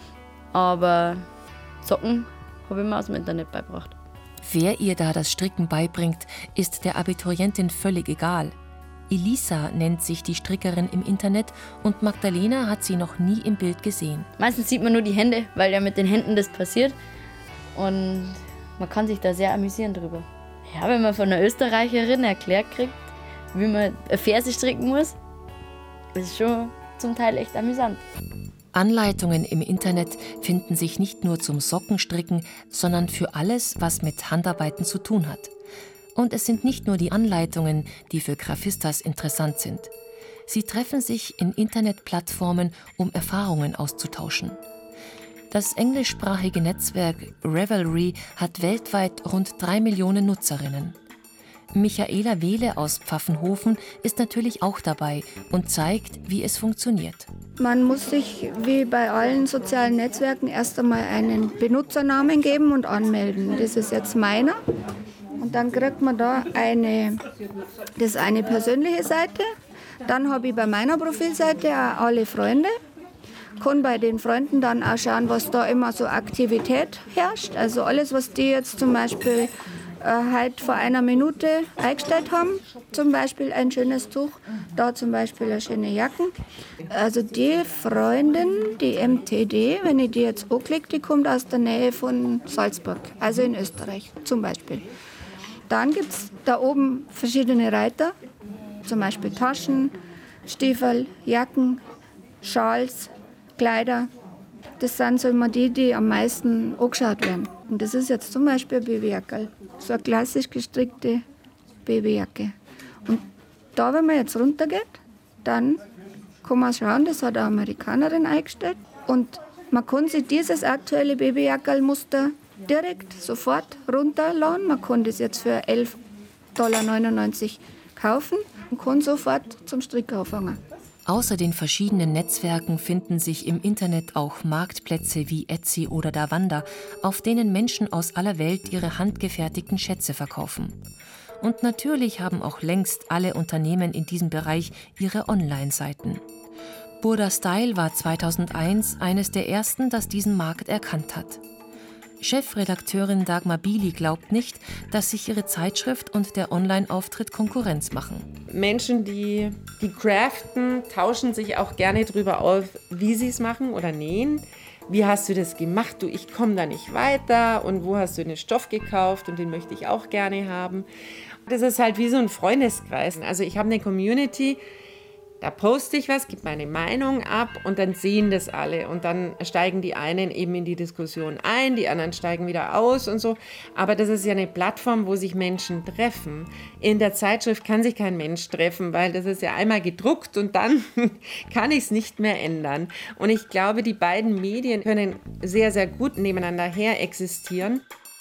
Aber Socken habe ich mir aus dem Internet beigebracht. Wer ihr da das Stricken beibringt, ist der Abiturientin völlig egal. Elisa nennt sich die Strickerin im Internet und Magdalena hat sie noch nie im Bild gesehen. Meistens sieht man nur die Hände, weil ja mit den Händen das passiert. Und man kann sich da sehr amüsieren drüber. Ja, wenn man von einer Österreicherin erklärt kriegt, wie man eine Ferse stricken muss, ist schon zum Teil echt amüsant. Anleitungen im Internet finden sich nicht nur zum Sockenstricken, sondern für alles, was mit Handarbeiten zu tun hat. Und es sind nicht nur die Anleitungen, die für Grafistas interessant sind. Sie treffen sich in Internetplattformen, um Erfahrungen auszutauschen. Das englischsprachige Netzwerk Ravelry hat weltweit rund drei Millionen Nutzerinnen. Michaela Wehle aus Pfaffenhofen ist natürlich auch dabei und zeigt, wie es funktioniert. Man muss sich wie bei allen sozialen Netzwerken erst einmal einen Benutzernamen geben und anmelden. Das ist jetzt meiner. Und dann kriegt man da eine, das ist eine persönliche Seite. Dann habe ich bei meiner Profilseite auch alle Freunde. Kann bei den Freunden dann auch schauen, was da immer so Aktivität herrscht. Also alles, was die jetzt zum Beispiel äh, heute vor einer Minute eingestellt haben. Zum Beispiel ein schönes Tuch, da zum Beispiel eine schöne Jacken. Also die Freundin, die M T D, wenn ich die jetzt anklicke, die kommt aus der Nähe von Salzburg, also in Österreich zum Beispiel. Dann gibt es da oben verschiedene Reiter, zum Beispiel Taschen, Stiefel, Jacken, Schals, Kleider. Das sind so immer die, die am meisten angeschaut werden. Und das ist jetzt zum Beispiel ein Babyjackerl, so eine klassisch gestrickte Babyjacke. Und da, wenn man jetzt runtergeht, dann kann man schauen, das hat eine Amerikanerin eingestellt. Und man kann sich dieses aktuelle Babyjackerl-Muster direkt sofort runterladen. Man kann das jetzt für elf Komma neunundneunzig Dollar kaufen und kann sofort zum Strick anfangen. Außer den verschiedenen Netzwerken finden sich im Internet auch Marktplätze wie Etsy oder Davanda, auf denen Menschen aus aller Welt ihre handgefertigten Schätze verkaufen. Und natürlich haben auch längst alle Unternehmen in diesem Bereich ihre Online-Seiten. Burda Style war zweitausendeins eines der ersten, das diesen Markt erkannt hat. Chefredakteurin Dagmar Bili glaubt nicht, dass sich ihre Zeitschrift und der Online-Auftritt Konkurrenz machen. Menschen, die, die craften, tauschen sich auch gerne darüber aus, wie sie es machen oder nähen. Wie hast du das gemacht? Du, ich komme da nicht weiter. Und wo hast du den Stoff gekauft? Und den möchte ich auch gerne haben. Das ist halt wie so ein Freundeskreis. Also ich habe eine Community, Da poste ich was, gebe meine Meinung ab und dann sehen das alle. Und dann steigen die einen eben in die Diskussion ein, die anderen steigen wieder aus und so. Aber das ist ja eine Plattform, wo sich Menschen treffen. In der Zeitschrift kann sich kein Mensch treffen, weil das ist ja einmal gedruckt und dann kann ich es nicht mehr ändern. Und ich glaube, die beiden Medien können sehr, sehr gut nebeneinander her existieren.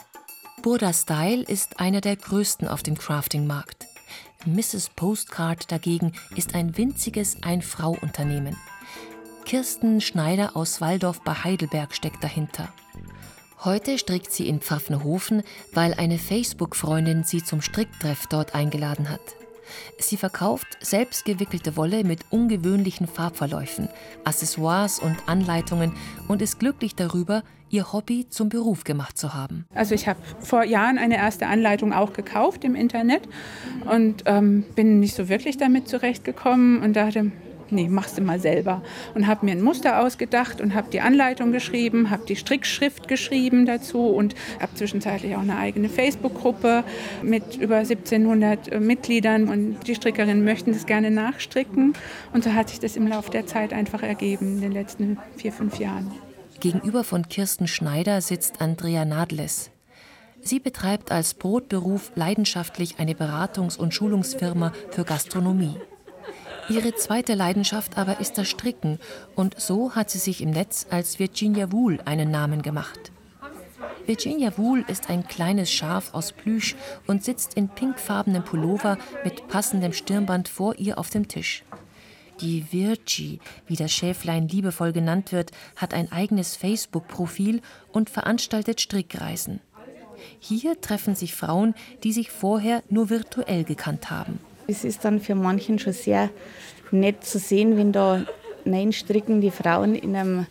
Burda Style ist einer der größten auf dem Crafting-Markt. Misses Postcard dagegen ist ein winziges Ein-Frau-Unternehmen. Kirsten Schneider aus Walldorf bei Heidelberg steckt dahinter. Heute strickt sie in Pfaffenhofen, weil eine Facebook-Freundin sie zum Stricktreff dort eingeladen hat. Sie verkauft selbstgewickelte Wolle mit ungewöhnlichen Farbverläufen, Accessoires und Anleitungen und ist glücklich darüber, ihr Hobby zum Beruf gemacht zu haben. Also ich habe vor Jahren eine erste Anleitung auch gekauft im Internet und ähm, bin nicht so wirklich damit zurechtgekommen und dachte, nee, machst du mal selber. Und habe mir ein Muster ausgedacht und habe die Anleitung geschrieben, habe die Strickschrift geschrieben dazu und habe zwischenzeitlich auch eine eigene Facebook-Gruppe mit über siebzehnhundert Mitgliedern und die Strickerinnen möchten das gerne nachstricken. Und so hat sich das im Laufe der Zeit einfach ergeben, in den letzten vier, fünf Jahren. Gegenüber von Kirsten Schneider sitzt Andrea Nadles. Sie betreibt als Brotberuf leidenschaftlich eine Beratungs- und Schulungsfirma für Gastronomie. Ihre zweite Leidenschaft aber ist das Stricken und so hat sie sich im Netz als Virginia Wool einen Namen gemacht. Virginia Wool ist ein kleines Schaf aus Plüsch und sitzt in pinkfarbenem Pullover mit passendem Stirnband vor ihr auf dem Tisch. Die Virgie, wie das Schäflein liebevoll genannt wird, hat ein eigenes Facebook-Profil und veranstaltet Strickreisen. Hier treffen sich Frauen, die sich vorher nur virtuell gekannt haben. Es ist dann für manchen schon sehr nett zu sehen, wenn da nein stricken die Frauen in einem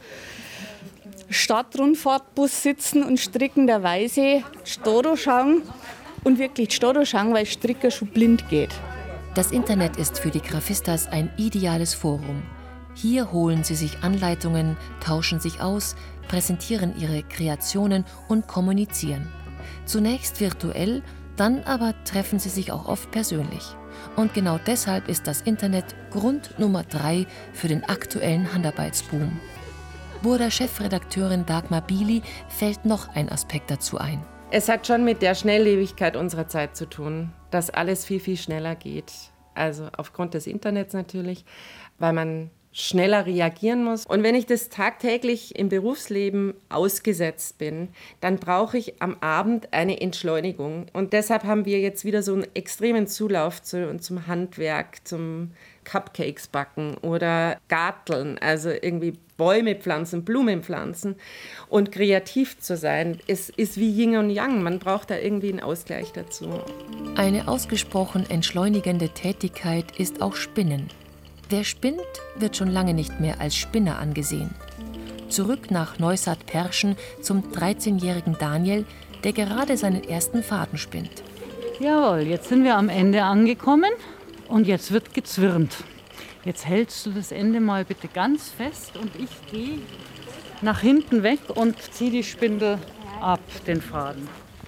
Stadtrundfahrtbus sitzen und strickenderweise Storo schauen und wirklich Storo schauen, weil Stricker schon blind geht. Das Internet ist für die Grafistas ein ideales Forum. Hier holen sie sich Anleitungen, tauschen sich aus, präsentieren ihre Kreationen und kommunizieren. Zunächst virtuell, dann aber treffen sie sich auch oft persönlich. Und genau deshalb ist das Internet Grund Nummer drei für den aktuellen Handarbeitsboom. Burda-Chefredakteurin Dagmar Bili fällt noch ein Aspekt dazu ein. Es hat schon mit der Schnelllebigkeit unserer Zeit zu tun, dass alles viel, viel schneller geht. Also aufgrund des Internets natürlich, weil man schneller reagieren muss. Und wenn ich das tagtäglich im Berufsleben ausgesetzt bin, dann brauche ich am Abend eine Entschleunigung. Und deshalb haben wir jetzt wieder so einen extremen Zulauf zu, zum Handwerk, zum Cupcakes backen oder Garteln, also irgendwie Bäume pflanzen, Blumen pflanzen. Und kreativ zu sein, ist, ist wie Yin und Yang. Man braucht da irgendwie einen Ausgleich dazu. Eine ausgesprochen entschleunigende Tätigkeit ist auch Spinnen. Wer spinnt, wird schon lange nicht mehr als Spinner angesehen. Zurück nach Neustadt-Perschen zum dreizehnjährigen Daniel, der gerade seinen ersten Faden spinnt. Jawohl, jetzt sind wir am Ende angekommen und jetzt wird gezwirnt. Jetzt hältst du das Ende mal bitte ganz fest und ich gehe nach hinten weg und ziehe die Spindel ab, den Faden.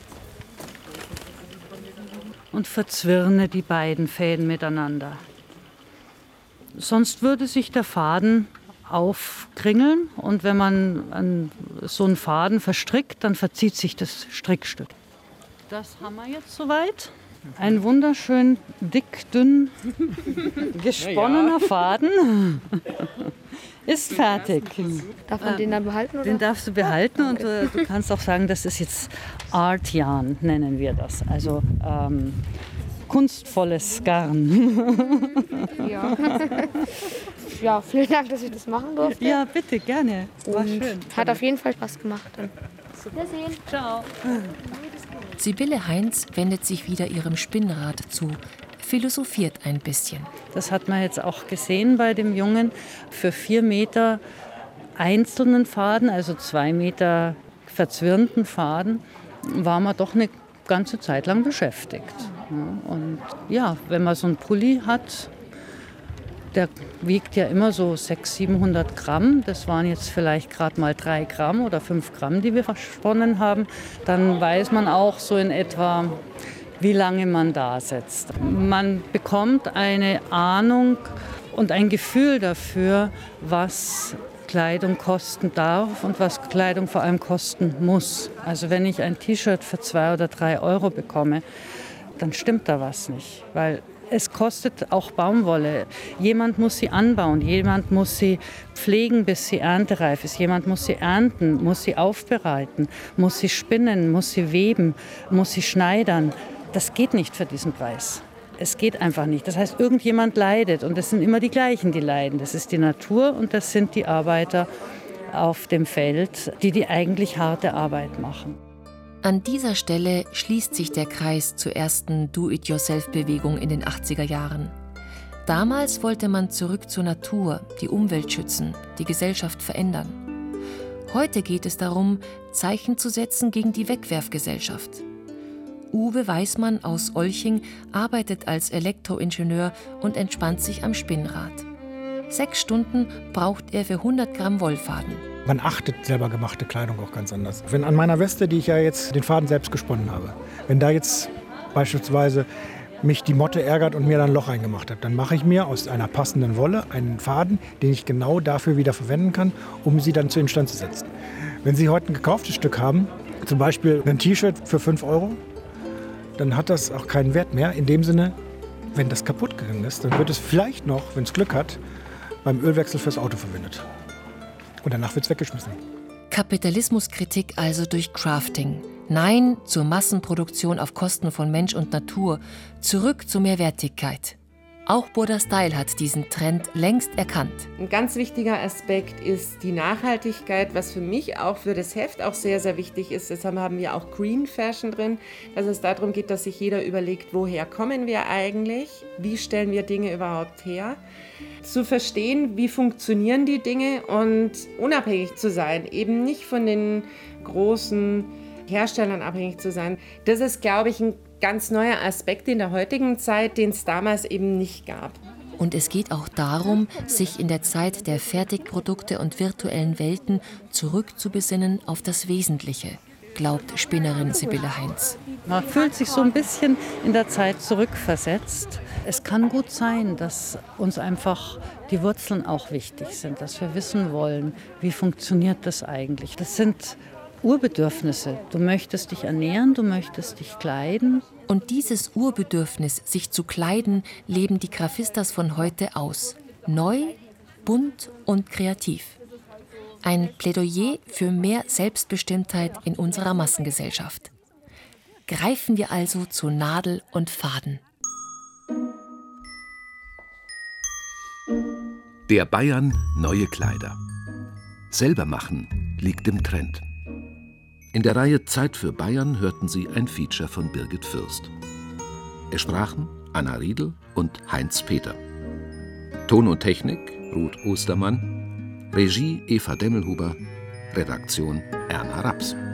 Und verzwirne die beiden Fäden miteinander. Sonst würde sich der Faden aufkringeln und wenn man an so einen Faden verstrickt, dann verzieht sich das Strickstück. Das haben wir jetzt soweit. Ein wunderschön dick, dünn gesponnener ja. Faden ist fertig. Darf man den dann behalten? Oder? Den darfst du behalten und okay. Du kannst auch sagen, das ist jetzt Art Yarn, nennen wir das. Also ähm, kunstvolles Garn. Ja. Ja, vielen Dank, dass ich das machen durfte. Ja, bitte, gerne. War Und schön. Hat auf jeden Fall Spaß gemacht. Wiedersehen. Ciao. Sibylle Heinz wendet sich wieder ihrem Spinnrad zu, philosophiert ein bisschen. Das hat man jetzt auch gesehen bei dem Jungen. Für vier Meter einzelnen Faden, also zwei Meter verzwirnten Faden, war man doch eine ganze Zeit lang beschäftigt. Und ja, wenn man so einen Pulli hat, der wiegt ja immer so sechshundert, siebenhundert Gramm. Das waren jetzt vielleicht gerade mal drei Gramm oder fünf Gramm, die wir versponnen haben. Dann weiß man auch so in etwa, wie lange man da sitzt. Man bekommt eine Ahnung, und ein Gefühl dafür, was Kleidung kosten darf und was Kleidung vor allem kosten muss. Also wenn ich ein T-Shirt für zwei oder drei Euro bekomme, dann stimmt da was nicht, weil es kostet auch Baumwolle. Jemand muss sie anbauen, jemand muss sie pflegen, bis sie erntereif ist. Jemand muss sie ernten, muss sie aufbereiten, muss sie spinnen, muss sie weben, muss sie schneidern. Das geht nicht für diesen Preis. Es geht einfach nicht. Das heißt, irgendjemand leidet und es sind immer die gleichen, die leiden. Das ist die Natur und das sind die Arbeiter auf dem Feld, die die eigentlich harte Arbeit machen. An dieser Stelle schließt sich der Kreis zur ersten Do-it-yourself-Bewegung in den achtziger Jahren. Damals wollte man zurück zur Natur, die Umwelt schützen, die Gesellschaft verändern. Heute geht es darum, Zeichen zu setzen gegen die Wegwerfgesellschaft. Uwe Weismann aus Olching arbeitet als Elektroingenieur und entspannt sich am Spinnrad. Sechs Stunden braucht er für hundert Gramm Wollfaden. Man achtet selber gemachte Kleidung auch ganz anders. Wenn an meiner Weste, die ich ja jetzt den Faden selbst gesponnen habe, wenn da jetzt beispielsweise mich die Motte ärgert und mir dann ein Loch reingemacht hat, dann mache ich mir aus einer passenden Wolle einen Faden, den ich genau dafür wieder verwenden kann, um sie dann zu instand zu setzen. Wenn Sie heute ein gekauftes Stück haben, zum Beispiel ein T-Shirt für fünf Euro, dann hat das auch keinen Wert mehr. In dem Sinne, wenn das kaputt gegangen ist, dann wird es vielleicht noch, wenn es Glück hat, beim Ölwechsel fürs Auto verwendet. Und danach wird es weggeschmissen. Kapitalismuskritik also durch Crafting. Nein zur Massenproduktion auf Kosten von Mensch und Natur. Zurück zur Mehrwertigkeit. Auch Burda Style hat diesen Trend längst erkannt. Ein ganz wichtiger Aspekt ist die Nachhaltigkeit, was für mich auch für das Heft auch sehr, sehr wichtig ist. Deshalb haben wir auch Green Fashion drin, dass es darum geht, dass sich jeder überlegt, woher kommen wir eigentlich, wie stellen wir Dinge überhaupt her. Zu verstehen, wie funktionieren die Dinge und unabhängig zu sein, eben nicht von den großen Herstellern abhängig zu sein. Das ist, glaube ich, ein ganz neuer Aspekt in der heutigen Zeit, den es damals eben nicht gab. Und es geht auch darum, sich in der Zeit der Fertigprodukte und virtuellen Welten zurückzubesinnen auf das Wesentliche, glaubt Spinnerin Sibylle Heinz. Man fühlt sich so ein bisschen in der Zeit zurückversetzt. Es kann gut sein, dass uns einfach die Wurzeln auch wichtig sind, dass wir wissen wollen, wie funktioniert das eigentlich. Das sind Urbedürfnisse. Du möchtest dich ernähren, du möchtest dich kleiden. Und dieses Urbedürfnis, sich zu kleiden, leben die Grafistas von heute aus. Neu, bunt und kreativ. Ein Plädoyer für mehr Selbstbestimmtheit in unserer Massengesellschaft. Greifen wir also zu Nadel und Faden. Der Bayern neue Kleider. Selber machen liegt im Trend. In der Reihe Zeit für Bayern hörten Sie ein Feature von Birgit Fürst. Es sprachen Anna Riedl und Heinz Peter. Ton und Technik Ruth Ostermann. Regie Eva Demmelhuber. Redaktion Erna Raps.